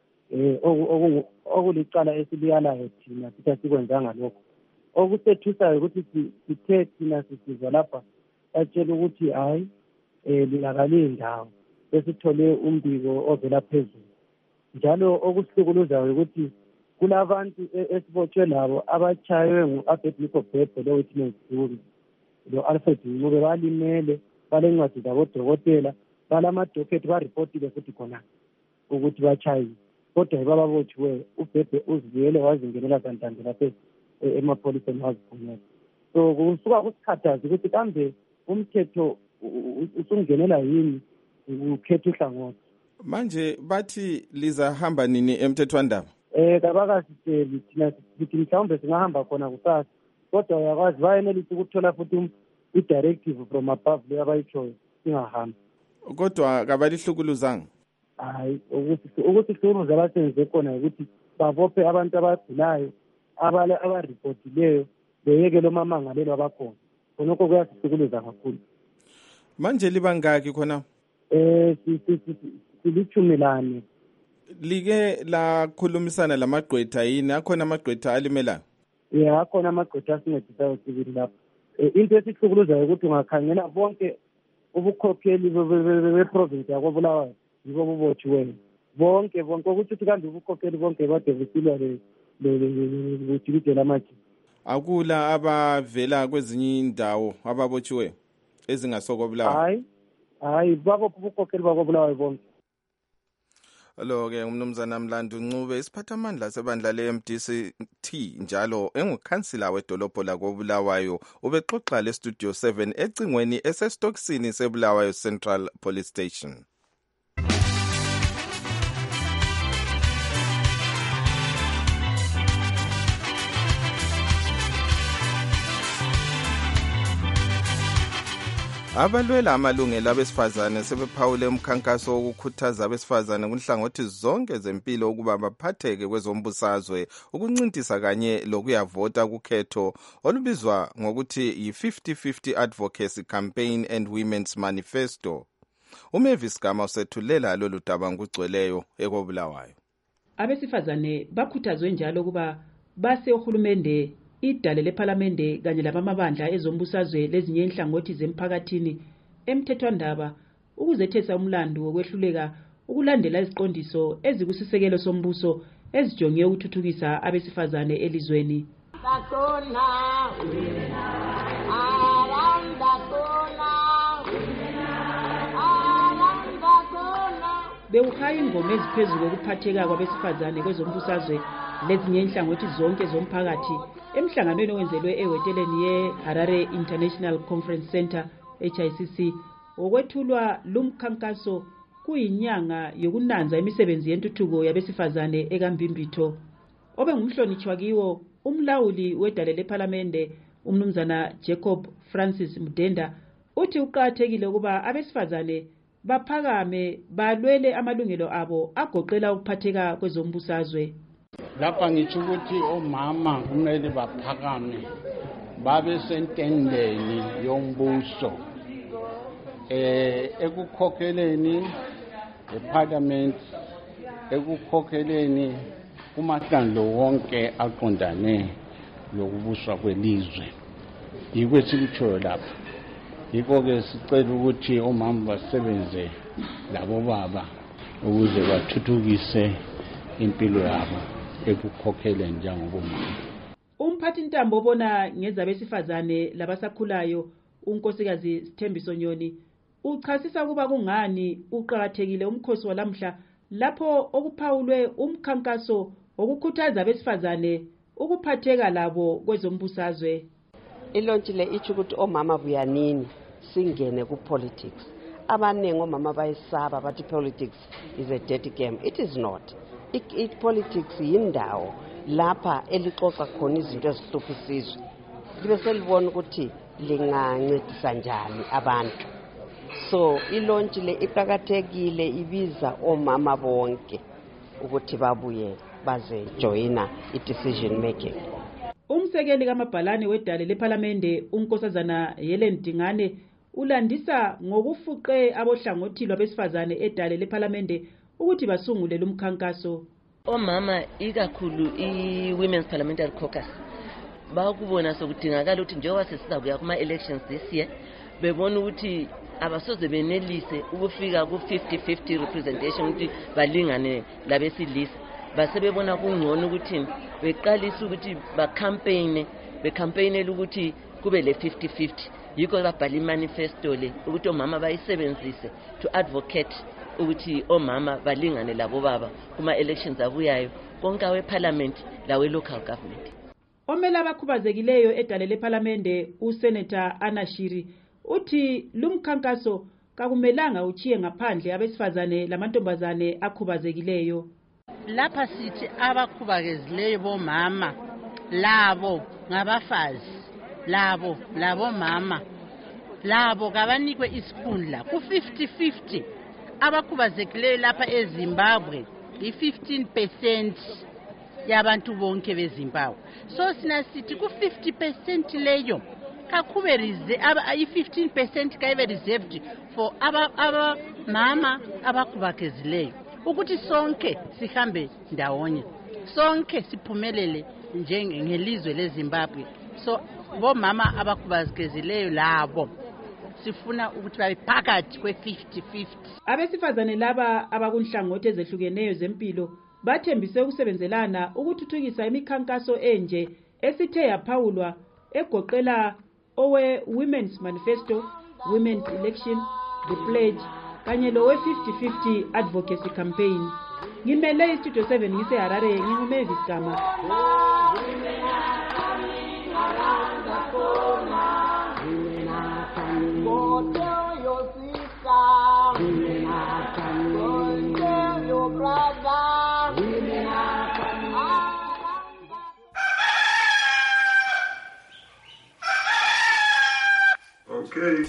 Okulicala esiliyalayo thina sithi asikwenzanga lokho. Okusethusayo ukuthi sithe thina sisizwa lapha batshela ukuthi hayi linakale indawo esithole umbiko ovela phezulu. Njalo okusihlukuluzayo ukuthi kulabantu esibotshwe labo abachaywe ngu-Abedniko Bebe lo-Witness Dube lo-Alfred Ncube balimele, balencwadi zabodokotela, balamadokethi baripotile futhi khona ukuthi bachayiwe. Kodwa bababotshiweyo uBebe uzivuyele wazingenela kantande lapha emapholiseni waziphumela. So kusuka kusikhathazi ukuthi kambe umthetho usungenela yini ukhetha uhlangothi. Manje bathi lizahamba nini emthethwandaba? Kabakasitsheli thina sithi mhlawumbe singahamba khona kusasa, kodwa uyakwazi bayenelisa ukuthola futhi i-directive from above le abayitshoyo singahamba. Kodwa kabalihlukuluzanga? hayi ukuthi siruze abasenze khona ukuthi babophe abantu abagulayo abaripotileyo beyeke lo mamangalelo abakhona khonokho kuyasisikuluza kakhulu. Manje libangaki khona? Silithumi lane. Like lakhulumisana lamagqwetha yini? Akhona amagqwetha alimelayo? Akhona amagqwetha asincedisayo sibili lapho. Into esihlukuluzayo ukuthi ungakhangela bonke ubukhokheli beprovince yakoBulawayo yibo bubotshiweyo bonke ukuthi kambe ubukhokheli bonke bade busilwa bujikijela amaji. Akula abavela kwezinye indawo ababotshiweyo ezingasokoBulawayo? Hayi babopha ubukhokheli bakoBulawayo bonke. Lo-ke umnumzana Mlandu Ncube isiphathamandla sebandla le-MDC-T njalo engukhansila wedolobho lakoBulawayo ubexoxa le-Studio 7 ecingweni esesitokisini seBulawayo Central Police Station. Abalwela amalungelo abesifazane sebephawule umkhankaso wokukhuthaza abesifazane kunhlangothi zonke zempilo ukuba baphatheke kwezombusazwe ukuncintisa kanye lokuyavota kukhetho olubizwa ngokuthi yi-50-50 Advocacy Campaign and Women's Manifesto. uMavis Gama usethulela lolu daba ngugcweleyo ekoBulawayo. Abesifazane bakhuthazwe njalo ukuba base uhulumende idale lePhalamende kanye labamabandla ezombusazwe lezinye inhlangothi zemphakathini emthethwandaba ukuzethesa umlando wokwehluleka ukulandela iziqondiso ezikusisekelo sombuso ezijonge ukuthuthukisa abesifazane elizweni. Bewukhaya ingoma eziphezulu kokuphatheka kwabesifazane kwezombusazwe lezinye inhlangothi zonke zomphakathi emhlanganweni owenzelwe ehoteleni ye-Harare International Conference Center HICC okwethulwa lumkhankaso kuyinyanga yokunanza imisebenzi yentuthuko yabesifazane ekambimbitho. Obengumhlonitshwa kiwo umlawuli wedale lePhalamende umnumzana Jacob Francis Mudenda uthi uqathekile ukuba abesifazane baphakame balwele amalungelo abo agoqela ukuphatheka kwezombusazwe. Lapha ngithi ukuthi omama kumele baphakame babe sentendeni yombuso ekukhokheleni eParliament ekukhokheleni kumahlandlo wonke aqondane lokubuswa kwelizwe. Yikho sikutshoyo lapha. Yikho-ke sicela ukuthi omama basebenze labo baba ukuze bathuthukise impilo yabo ekukhokheleni njengobomama. Umphathi ntambo obona ngezabesifazane labasakhulayo unkosikazi Sithembiso Nyoni uchasisa ukuba kungani uqhakathekile umkhosi walamhla lapho okuphawulwe umkhankaso okukhuthaza abesifazane ukuphatheka labo kwezombusazwe. Ilonti le ithi ukuthi omama buyanini singene ku-politics. Abaningi omama bayisaba bathi politics is a dirty game. It is not. Politics yindawo lapha elixoxa khona izinto ezihlupha isizwe. Libe selibona ukuthi lingancedisa njani abantu. So ilonti le iqhakathekile ibiza omama bonke ukuthi babuye baze joina i-decision making. Umsekeli kamabhalane wedale lePhalamende unkosazana Helen Dingane ulandisa ngokufuqe abohlangothi lwabesifazane edale lePhalamende ukuthi basungule lumkhankaso. Omama ikakhulu i-Women's Parliamentary Caucus bakubona sokudingakala ukuthi njengoba sesizakuya kuma-elections this year bebona ukuthi abasoze benelise ukufika ku-50-50 representation ukuthi balingane labesilisa. Basebebona kungcono ukuthi beqalise ukuthi becampaignele ukuthi kube le 50-50. Yikho babhala imanifesto le ukuthi omama bayisebenzise to advocate ukuthi omama balingane labo baba kuma-elections abuyayo konke aweParliament lawe-local government. Omela abakhubazekileyo edale lePhalamende uSenator Anashiri uthi lumkhankaso kakumelanga uchiye ngaphandle abesifazane lamantombazane akhubazekileyo. Lapha sithi abakhubazekileyo bomama labo ngabafazi labo mama labo kabanikwe isikhundla ku 50-50 abakhubazekileyo lapha eZimbabwe i-15% yabantu bonke beZimbabwe. So sina sithi ku-50% leyo kakuberize i-15% kaibe reserved for mama abakhubazekileyo ukuthi sonke sihambe ndawonye, sonke siphumelele ngelizwe leZimbabwe. So bomama abakhubazekileyo labo sifuna ukuthi babe phakathi kwe-50-50. Abesifazane laba abakunhlangothi ezehlukeneyo zempilo bathembise ukusebenzelana ukuthuthukisa imikhankaso enje esithe yaphawulwa egoqela owe Women's Manifesto, Women's Election, The Pledge kanye lo we-50-50 Advocacy Campaign. Ngimele iStudio 7 ngiseHarare, nginguMavis Gama. Okay.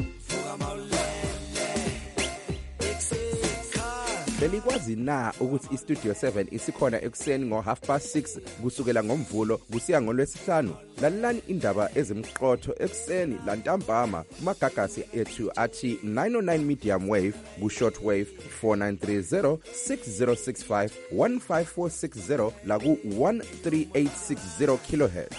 Belikwazi na ukuthi iStudio 7 isikhona ekuseni ngo6:30 kusukela ngomvulo kusiya ngolwesihlanu? Lalelani indaba ezimqotho ekuseni lantambama kumagagasi ethu athi 909 medium wave ku-short wave 4930 6065 15460 la ku-13860 kilohertz.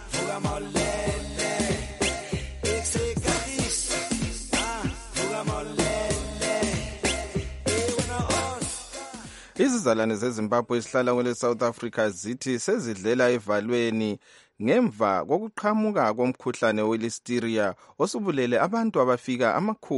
Izizalwane zeZimbabwe esihlala kwele South Africa zithi sezidlela evalweni ngemva kokuqhamuka komkhuhlane we-listeria osubulele abantu abafika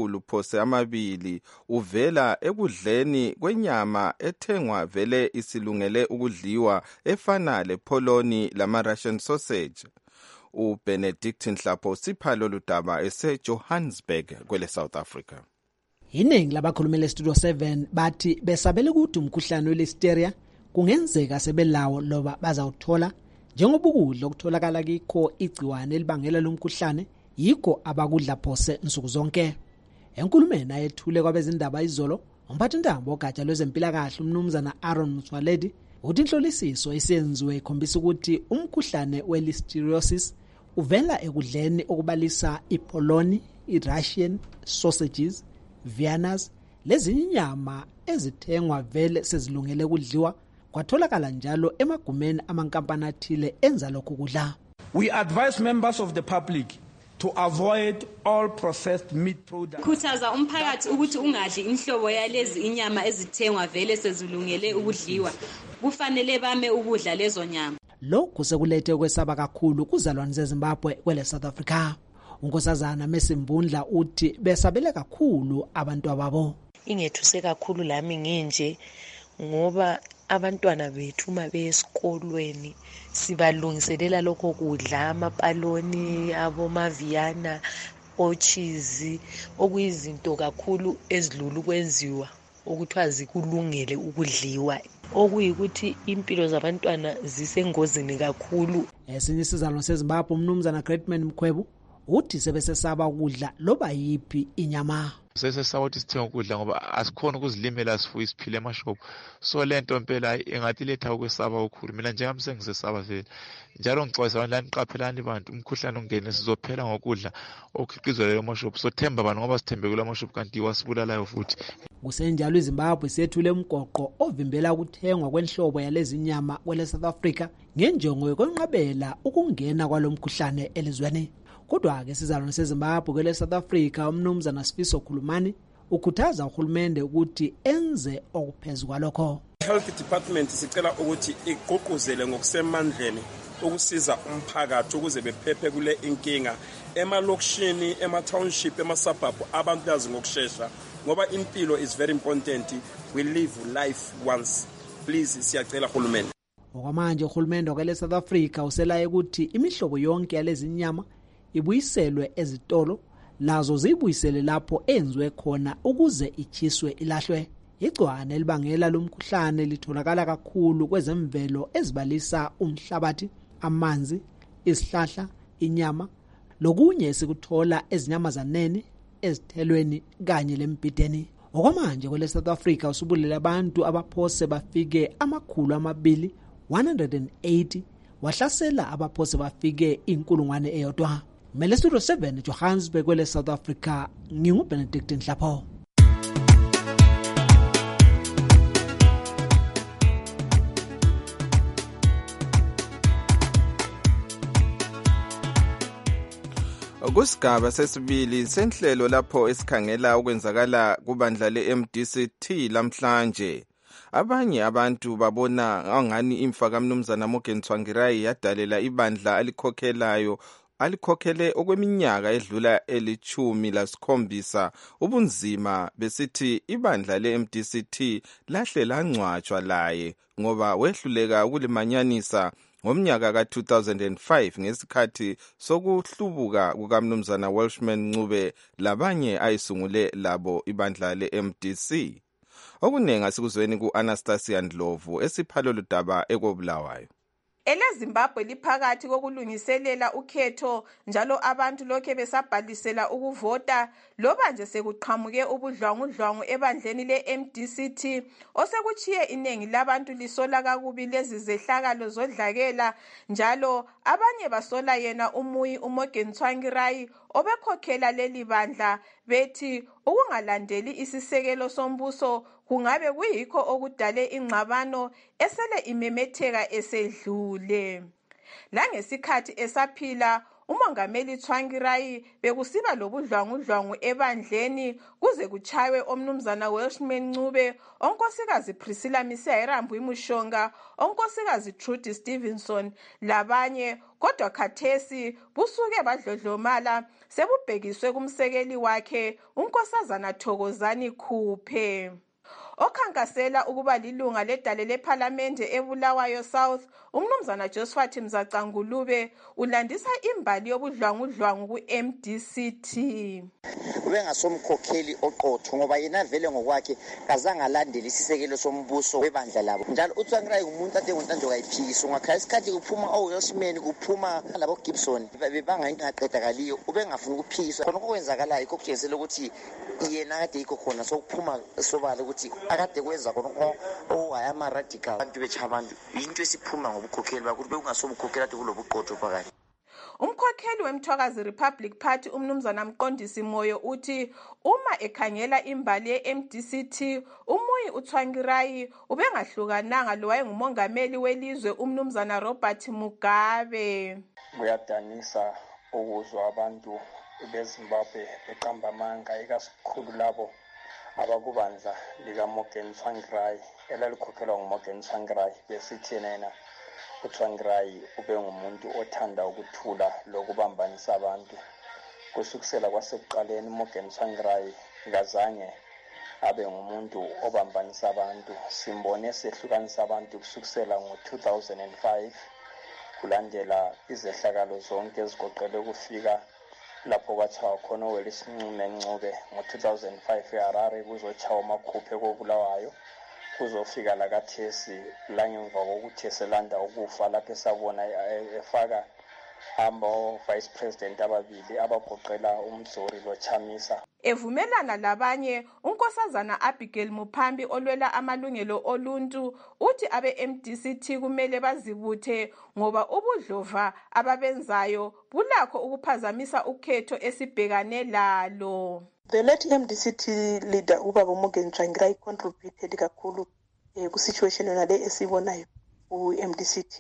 200 uvela ekudleni kwenyama ethengwa vele isilungele ukudliwa efana lepoloni lama-Russian sausage. uBenedict Nhlapho sipha lolu daba eseJohannesburg kwele South Africa. Iningi labakhulumela eStudio 7 bathi besabela ukuthi umkhuhlane we-listeria kungenzeka sebelawo loba bazawuthola njengoba ukudla okutholakala kikho igciwane elibangela lomkhuhlane yikho abakudla phose insuku zonke. Enkulumeni ayethule kwabezindaba izolo, umphathintambo ogatsha lwezempilakahle umnumzana Aaron Motsoaledi uthi inhlolisiso isenziwe ikhombisa ukuthi umkhuhlane we-listeriosis uvela ekudleni okubalisa ipoloni, i-Russian sausages, Viennas, lezinye inyama ezithengwa vele sezilungele ukudliwa. Kwatholakala njalo emagumeni amankampani athile enza lokhu kudla. We advise members of the public to avoid all processed meat products. Khuthaza umphakathi ukuthi ungadli inhlobo yalezi inyama ezithengwa vele sezilungele ukudliwa. Kufanele bame ukudla lezo nyama. Lokhu sekulethe ukwesaba kakhulu kuzalwane zeZimbabwe kwele South Africa. Unkosazana Mesimbundla uthi besabele kakhulu abantu ababo. Ingethuse kakhulu lami nginje ngoba abantwana bethu uma besikolweni sibalungiselela lokho kudla amapaloni abomaviana ochizi okuyizinto kakhulu ezidlula ukwenziwa okuthiwa zikulungele ukudliwa okuyikuthi impilo zabantwana zisengozini kakhulu. Esinye isizalwane seZimbabwe umnumzana Greatman Mkhwebu uthi sebesesaba ukudla loba yipi inyama. Sesesaba ukuthi sithenga ukudla ngoba asikhona ukuzilimela sifuye isiphile emashop. So lento impela engathi letha ukwesaba okukhulu. Mina njengami sengisesaba vele. Njalo ngixwayisa abantu lani qaphelani bantu umkhuhlane ongene sizophela ngokudla okhiqizwa leyo mashop. So themba abantu ngoba sithembe kula mashop kanti wasibulalayo futhi. Kusenjalo iZimbabwe sethule umgoqo ovimbela ukuthengwa kwenhlobo yalezi nyama kwele South Africa ngenjongo yokwenqabela ukungena kwalomkhuhlane elizweni. Kodwa-ke sizalwane seZimbabwe kwele South Africa umnumzana Sifiso Khulumani ukhuthaza uhulumende ukuthi enze okuphezu kwalokho. Health Department sicela ukuthi igqugquzele ngokusemandleni ukusiza umphakathi ukuze bephephe kule inkinga emalokishini, ema-township, ema-suburb abantu bazi ngokushesha ngoba impilo is very important. We live life once. Please siyacela uhulumende. Okwamanje uhulumende kwele South Africa uselaye ukuthi imihlobo yonke yalezi nyama ibuyiselwe ezitolo lazo zibuyisele lapho enziwe khona ukuze ichiswe ilahlwe. Igciwane elibangela lomkhuhlane litholakala kakhulu kwezemvelo ezibalisa umhlabathi, amanzi, isihlahla, inyama lokunye esikuthola ezinyamazaneni, ezithelweni kanye lempideni. okwamanje kwele South Africa usubulele abantu abaphose bafike 280 wahlasela abaphose bafike 1,000. Mele Studio 7 Johannesburg kwele South Africa, nginguBenedict Nhlapho. Kusigaba sesibili senhlelo lapho esikhangela ukwenzakala kubandla le-MDCT lamhlanje. Abanye abantu babona angani imfa kaMnumzana Morgan Tsvangirai yadalela ibandla alikhokhele okweminyaka edlula 17 ubunzima, besithi ibandla le-MDCT lahle langcwatshwa laye ngoba wehluleka ukulimanyanisa ngomnyaka ka-2005 ngesikhathi sokuhlubuka kukaMnumzana Welshman Ncube labanye ayisungule labo ibandla le-MDC. Okunenga sikuzweni ku-Anastasia Ndlovu esiphalo ludaba ekobulawayo. EleZimbabwe liphakathi kokulungiselela ukhetho njalo abantu lokhe besabhalisela ukuvota loba nje sekuqhamuke ubudlwangudlwangu ebandleni le-MDCT osekuchiye inengi labantu lisola kakubi lezi zehlakalo zodlakela, njalo abanye basola yena umuyi uMorgan Tsvangirai obekhokhela leli bandla, bethi ukungalandeli isisekelo sombuso kungabe kuyikho okudale ingxabano esele imemetheka esedlule. Langesikhathi esaphila uMongameli Tsvangirai bekusiba lobudlwangudlwangu ebandleni kuze kuchaywe oMnumzana Welshman Ncube, onkosikazi Priscilla Misihayirambu Mushonga, onkosikazi Trudy Stevenson labanye, kodwa khathesi busuke badlodlomala sebubhekiswe kumsekeli wakhe unkosazana Thokozani Khuphe. Okhankasela ukuba lilunga ledale lephalamende eBulawayo South, uMnumzana Josephat Mzacangulube ulandisa imbali yobudlwangudlwangu ku-MDCT. Ubengasomkhokheli oqotho ngoba yena vele ngokwakhe kazange alandele isisekelo sombuso webandla labo. Njalo uTsvangirai umuntu ade ngontanjo kayiphikiswa ngakha isikhathi kuphuma oWelshman kuphuma labo Gibson bebangaqedakaliyo ubengafuna ukuphikiswa. Khona okwenzakalayo kokutshengisela ukuthi yena kade yikho khona sokuphuma sobala ukuthi akade kwenza khona ohayama radical abantu bechabantu into esiphuma ngobukhokheli bakuthi bekungasobukhokheli ade kulobuqotho phakathi. Umkhokheli weMthwakazi Republic Party uMnumzana Mqondisi Moyo uthi uma ekhangela imbali ye-MDCT umuyi uTsvangirai ubengahlukananga lo wayengumongameli welizwe uMnumzana Robert Mugabe. Kuyadanisa ukuzwa abantu beZimbabwe beqamba amanga ikasikhulu labo abakubandla likaMorgan Tsvangirai elalikhokhelwa nguMorgan Tsvangirai, besithi yena uTsvangirai ube ngumuntu othanda ukuthula lokubambanisa abantu. Kusukisela kwasekuqaleni uMorgan Tsvangirai ngazange abe ngumuntu obambanisa abantu. Simbone sehlukanisa abantu kusukisela ngo-2005 kulandela izehlakalo zonke ezigoqele ukufika lapho kwathiwa khona uWelshman Ncube ngo-2005 eHarare kuzochawa amakhuphe kobulawayo, kuzofika lakathesi langemva kokuthi eselanda ukufa lapho esabona efaka vice president ababili abagoqela uMzori loChamisa. Evumelana labanye, unkosazana Abigail Muphambi olwela amalungelo oluntu uthi abe-MDCT kumele bazibuthe ngoba ubudlova ababenzayo bulakho ukuphazamisa ukhetho esibhekane lalo. The late MDCT leader ubaba Morgan Tsvangirai contributed kakhulu ku-situation yona le esibonayo ku-MDCT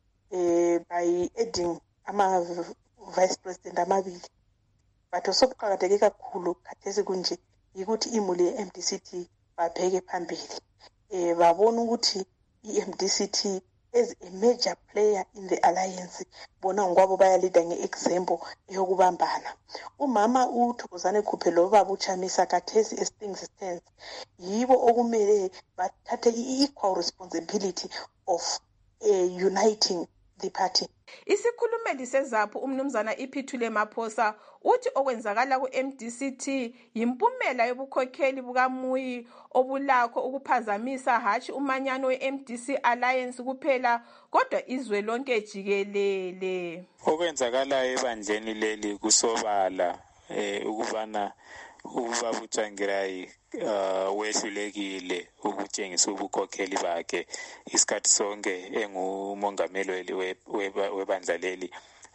by adding ama-vice president amabili. But osokuqakatheke kakhulu khathesi kunje yikuthi imuli ye-MDCT babheke phambili babona ukuthi i-MDCT as a major player in the alliance bona ngokwabo bayalida nge-example eyokubambana. Umama uThokozani Khuphe lobaba uChamisa khathesi as things stand yibo okumele bathathe i-equal responsibility of uniting the party. Isikhulumeli seZAPHU uMnumzana Iphithule Maphosa uthi okwenzakala ku-MDCT yimpumela yobukhokheli bukaMuyi obulakho ukuphazamisa hatshi umanyano we-MDC Alliance kuphela kodwa izwe lonke jikelele. Okwenzakala ebandleni leli kusobala ukubana ubaba uTsvangirai wehlulekile ukutshengisa ubukhokheli bakhe isikhathi sonke engumongameli webandla leli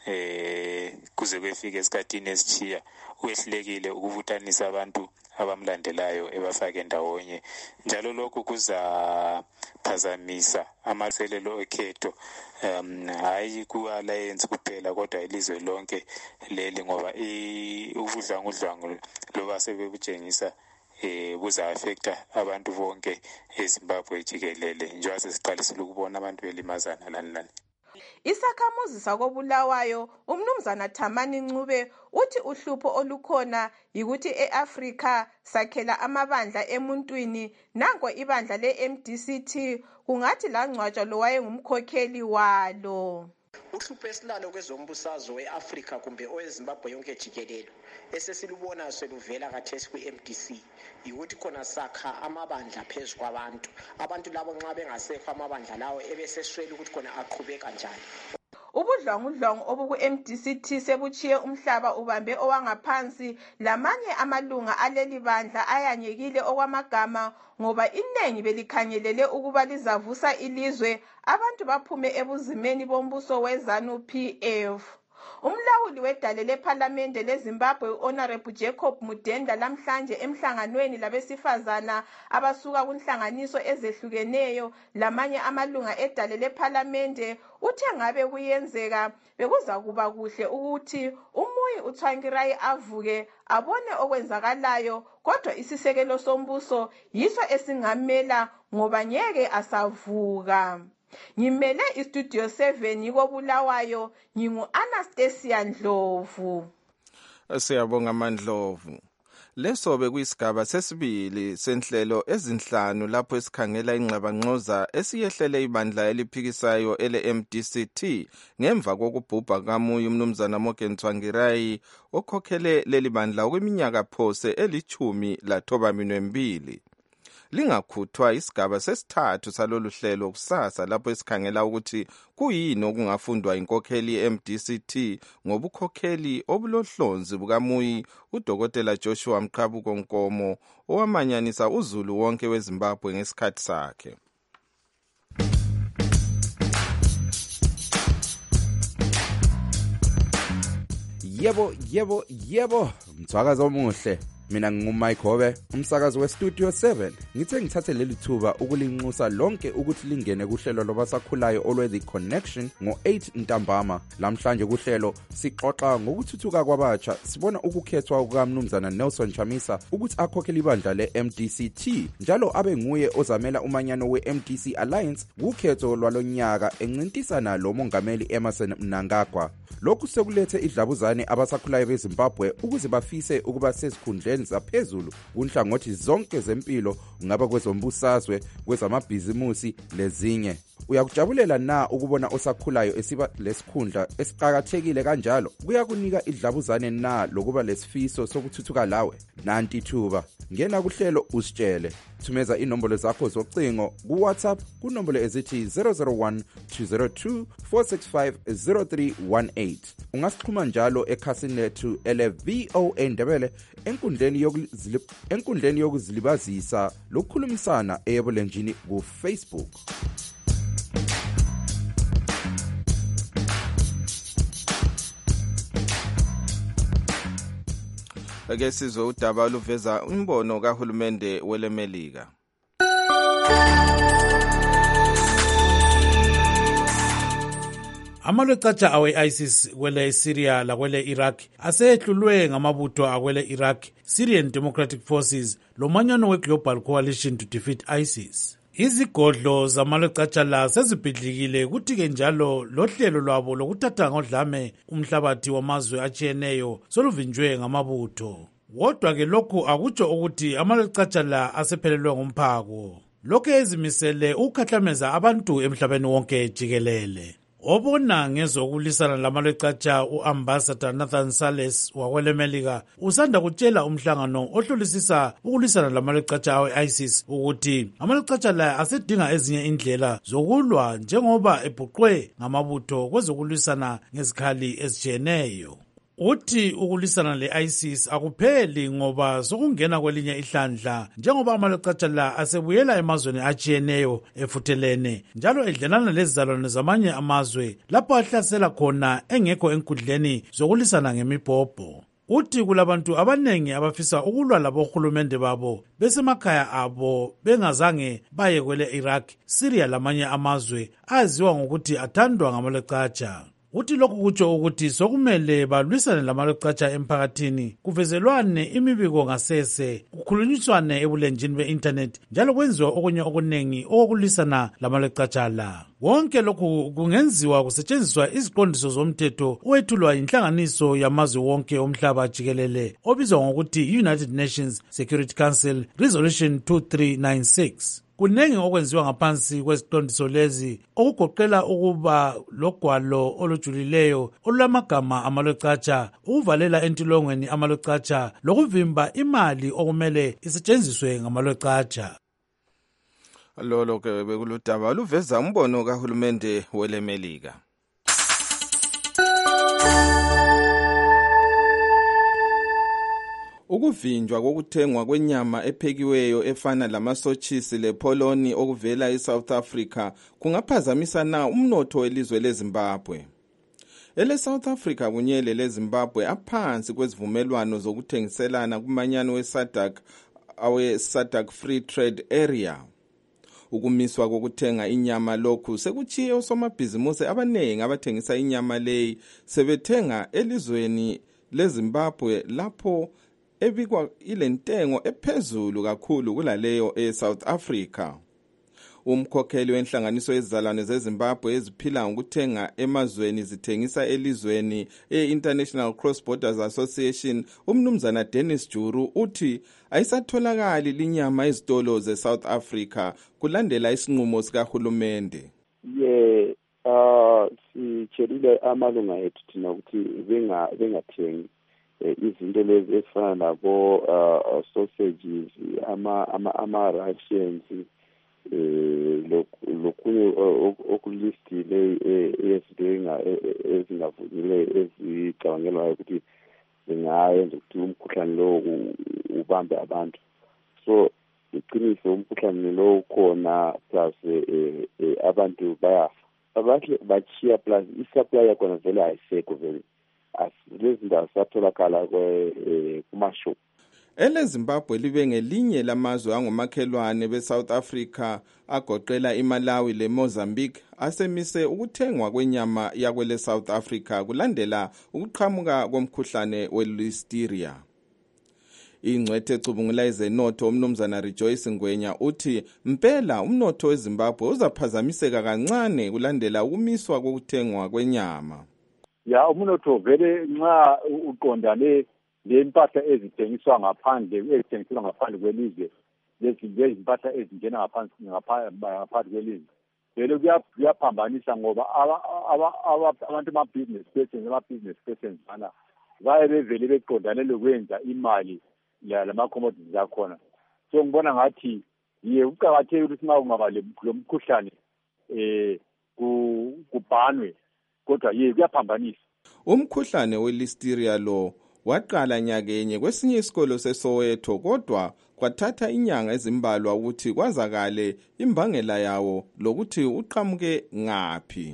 kuze kwefike esikhathini esishiya wehlulekile ukubuthanisa abantu abamlandelayo ebafake ndawonye njalo lokhu kuzaphazamisa amaselelo ekhetho hayi ku-alliance kuphela kodwa ilizwe lonke leli ngoba ubudlwangudlwangu loba sebebutshengisa buza-affecta abantu bonke eZimbabwe jikelele njengoba sesiqalisile ukubona abantu belimazana lani lani. Isakhamuzi sakoBulawayo umnumzana Thamani Ncube uthi uhlupho olukhona yikuthi eAfrika sakhela amabandla emuntwini nanko ibandla le-MDCT kungathi langcwatshwa lo wayengumkhokheli walo. Uhlupho esilalo kwezombusazwe we-Afrika kumbe oweZimbabwe yonke jikelelo esesilubona seluvela khathesi kwi-MDC yikuthi khona sakha amabandla phezu kwabantu labo nxa bengasekho amabandla lawo ebeseswela ukuthi khona aqhubeka njani. Ubudlwangudlwangu obuku-MDCT sebutshiye umhlaba ubambe owangaphansi lamanye amalunga aleli bandla ayanyekile okwamagama ngoba inengi belikhangelele ukuba lizavusa ilizwe abantu baphume ebuzimeni bombuso weZANU-PF. Umlawuli wedale lephalamende leZimbabwe uHonorable Jacob Mudenda lamhlanje emhlanganweni labesifazana abasuka kunhlanganiso ezehlukeneyo lamanye amalunga edale lephalamende uthe ngabe kuyenzeka bekuza kuba kuhle ukuthi umuyi uTsvangirai avuke abone okwenzakalayo kodwa isisekelo sombuso yiso esingamela ngoba ngeke asavuka. Ngimele iStudio 7 yikoBulawayo ngingu-Anastasia Ndlovu. Siyabonga Mandlovu. Leso bekuyisigaba sesibili senhlelo ezinhlanu lapho esikhangela ingxabangxoza esiyehlele ibandla eliphikisayo ele-MDCT ngemva kokubhubha kamuyi umnumzana Morgan Tsvangirai okhokhele leli bandla okweminyaka phose eli-12. Lingakhuthwa isigaba sesithathu salolu hlelo kusasa lapho esikhangela ukuthi kuyini okungafundwa inkokheli ye-MDCT ngobukhokheli obulohlonzi bukamuyi uDokotela Joshua Mqhabuko Nkomo owamanyanisa uzulu wonke weZimbabwe ngesikhathi sakhe. Yebo, mthwakazi omuhle. Mina ngingumike Hobe, umsakazi weStudio 7. Ngithe ngithathe leli thuba ukulinxusa lonke ukuthi lingene kuhlelo lobasakhulayo olwe-The Connection ngo-8 ntambama. Lamhlanje kuhlelo sixoxa ngokuthuthuka kwabatsha. Sibona ukukhethwa kukaMnumzana Nelson Chamisa ukuthi akhokhele ibandla le-MDCT njalo abe nguye ozamela umanyano we-MDC Alliance kukhetho lwalonyaka encintisana lo mongameli Emmerson Mnangagwa. Lokhu sekulethe idlabuzane abasakhulayo beZimbabwe ukuze bafise ukuba sezikhundleni zaphezulu kunhlangothi zonke zempilo ngaba kwezombusazwe kwezamabhizimusi lezinye. Uyakujabulela na ukubona osakhulayo esiba lesikhundla esiqhakathekile kanjalo? Kuyakunika idlabuzane na lokuba lesifiso sokuthuthuka lawe? Nanti ithuba. Ngena kuhlelo usitshele. Thumeza inombolo zakho zocingo ku-WhatsApp kunombolo ezithi 001 202 465 0318. Ungasixhuma njalo ekhasini lethu ele-VOA Ndebele enkundleni yokuzilibazisa lokukhulumisana eyebulenjini ku-Facebook. Ake sizwe udaba oluveza imbono kahulumende weleMelika. Amalwecatsha awe-ISIS kwele Syria lakwele Iraq asehlulwe ngamabutho akwele Iraq Syrian Democratic Forces lomanyano we-Global Coalition to Defeat ISIS. Izigodlo zamalwecatsha la sezibhidlikile kuthi-ke njalo lohlelo lwabo lokuthatha ngodlame umhlabathi wamazwe atshiyeneyo soluvinjwe ngamabutho. Kodwa-ke lokhu akutsho ukuthi amalwecatsha la asephelelwe ngumphako. Lokhu ezimisele ukukhahlameza abantu emhlabeni wonke jikelele. Obona ngezokulisana lamalwecatsha uAmbassador Nathan Sales wakweleMelika usanda kutshela umhlangano ohlolisisa ukulisana lamalwecatsha awe-ISIS ukuthi amalwecatsha la asedinga ezinye indlela zokulwa njengoba ebhuqwe ngamabutho kwezokulisana ngezikhali ezitshiyeneyo. Uthi ukulwisana le-ISIS akupheli ngoba sokungena kwelinye ihlandla njengoba amaleqatsha la asebuyela emazweni atshiyeneyo efuthelene njalo edlelana lezizalwane zamanye amazwe lapho ahlasela khona engekho enkundleni zokulwisana ngemibhobho. Uthi kulabantu abanengi abafisa ukulwa labohulumende babo besemakhaya abo bengazange baye kwele Iraq, Syria lamanye amazwe aziwa ngokuthi athandwa ngamaleqatsha. Uthi lokhu kutsho ukuthi sokumele balwisane lamaleqatsha emphakathini, kuvezelwane imibiko ngasese, kukhulunyiswane ebulenjini be-internet njalo kwenziwa okunye okuningi okulwisana lamaleqatsha la. Konke lokhu kungenziwa kusetshenziswa iziqondiso zomthetho owethulwa inhlanganiso yamazwe wonke omhlaba jikelele obizwa ngokuthi United Nations Security Council Resolution 2396. Kunengi okwenziwa ngaphansi kweziqondiso lezi okugoqela ukuba logwalo olujulileyo olulamagama amaleqatsha, ukuvalela entilongweni amaleqatsha lokuvimba imali okumele isetshenziswe ngamaleqatsha. Lolo ke bekuludaba luveza umbono kahulumende welemelika. Ukuvinjwa kokuthengwa kwenyama ephekiweyo efana lamasochisi lepoloni okuvela eSouth Africa kungaphazamisa na umnotho welizwe leZimbabwe. South Africa kunye leZimbabwe aphansi kwezivumelwano zokuthengiselana kumanyano we-SADC Free Trade Area. Ukumiswa kokuthenga inyama lokhu sekuchiye osomabhizimusi abanengi abathengisa inyama leyi sebethenga elizweni leZimbabwe lapho ebikwa ilentengo ephezulu kakhulu kulaleyo eSouth Africa. Umkhokheli wenhlanganiso yezizalwane zeZimbabwe eziphila ngokuthenga emazweni zithengisa elizweni e-International Cross Borders Association, umnumzana Dennis Juru uthi ayisatholakali linyama ezitolo zeSouth Africa kulandela isinqumo sikahulumende. Sitshelile amalunga ethu thina ukuthi bengathengi izinto lezi ezifana nabo sausages ama-Russians lokunye okulistile ezinto ezingavunyileyo ezicabangelwayo ukuthi zingayenza ukuthi umkhuhlane lo ubambe abantu. So iqiniso umkhuhlane lo ukhona plus abantu bayafa. Abantu bachiya plus isupply yakhona vele ayisekho vele. Lezi ndawo satholakala kumashop. Zimbabwe libe ngelinye lamazwe angomakhelwane beSouth Africa agoqela iMalawi leMozambique asemise ukuthengwa kwenyama yakwele South Africa kulandela ukuqhamuka komkhuhlane weListeria. Ingcwethe ecubungula ezenotho umnumzana Rejoice Ngwenya uthi impela umnotho weZimbabwe uzaphazamiseka kancane kulandela ukumiswa kokuthengwa kwenyama. Umnotho vele nxa uqondane lempahla ezithengiswa ngaphandle kwelizwe lezimpahla ezingena ngaphandle kwelizwe vele kuyaphambanisa ngoba abantu ama-business persons bana baye bevele beqondane lokwenza imali lama-commodities akhona. So ngibona ngathi kuqakathekile ukuthi nxa kungaba lo mkhuhlane kubhanwe kodwa kuyaphambanisa. Umkhuhlane weListeria lo waqala nyakenye kwesinye isikolo seSoweto kodwa kwathatha inyanga ezimbalwa ukuthi kwazakale imbangela yawo lokuthi uqhamuke ngaphi.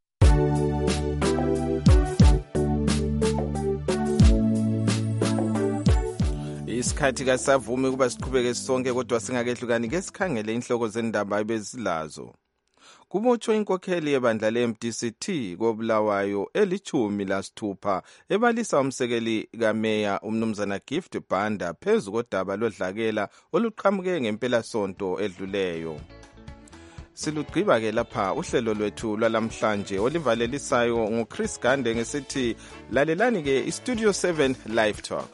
Isikhathi kasavumi kuba siqhubeke sonke kodwa singakehlukani ke sikhangele inhloko zendaba ebezilazo. Kubotshwe inkokheli yebandla le-MDCT koBulawayo eli-16 ebalisa umsekeli kameya umnumzana Gift Banda phezu kodaba lodlakela oluqhamuke ngempelasonto edluleyo. Silugqiba ke lapha uhlelo lwethu lwalamhlanje olivalelisayo nguChris Gande ngesithi lalelani ke iStudio 7 Live Talk.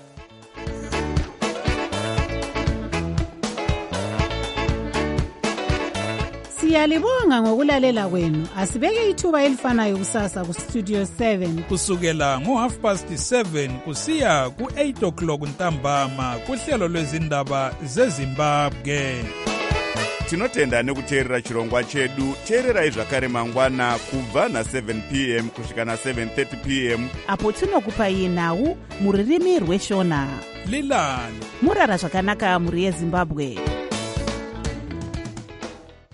Siyalibonga ngokulalela kwenu. Asibeke ithuba elifanayo kusasa kuStudio 7 kusukela ngo7:30 kusiya ku8 o'clock ntambama kuhlelo lwezindaba zeZimbabwe. tinotenda nekuteerera chirongwa chedu. teererai zvakare mangwana kubva na7 pm kusvika na7:30 pm apo tinokupai nhau mururimi rweshona. lilani murara zvakanaka mhuri yezimbabwe.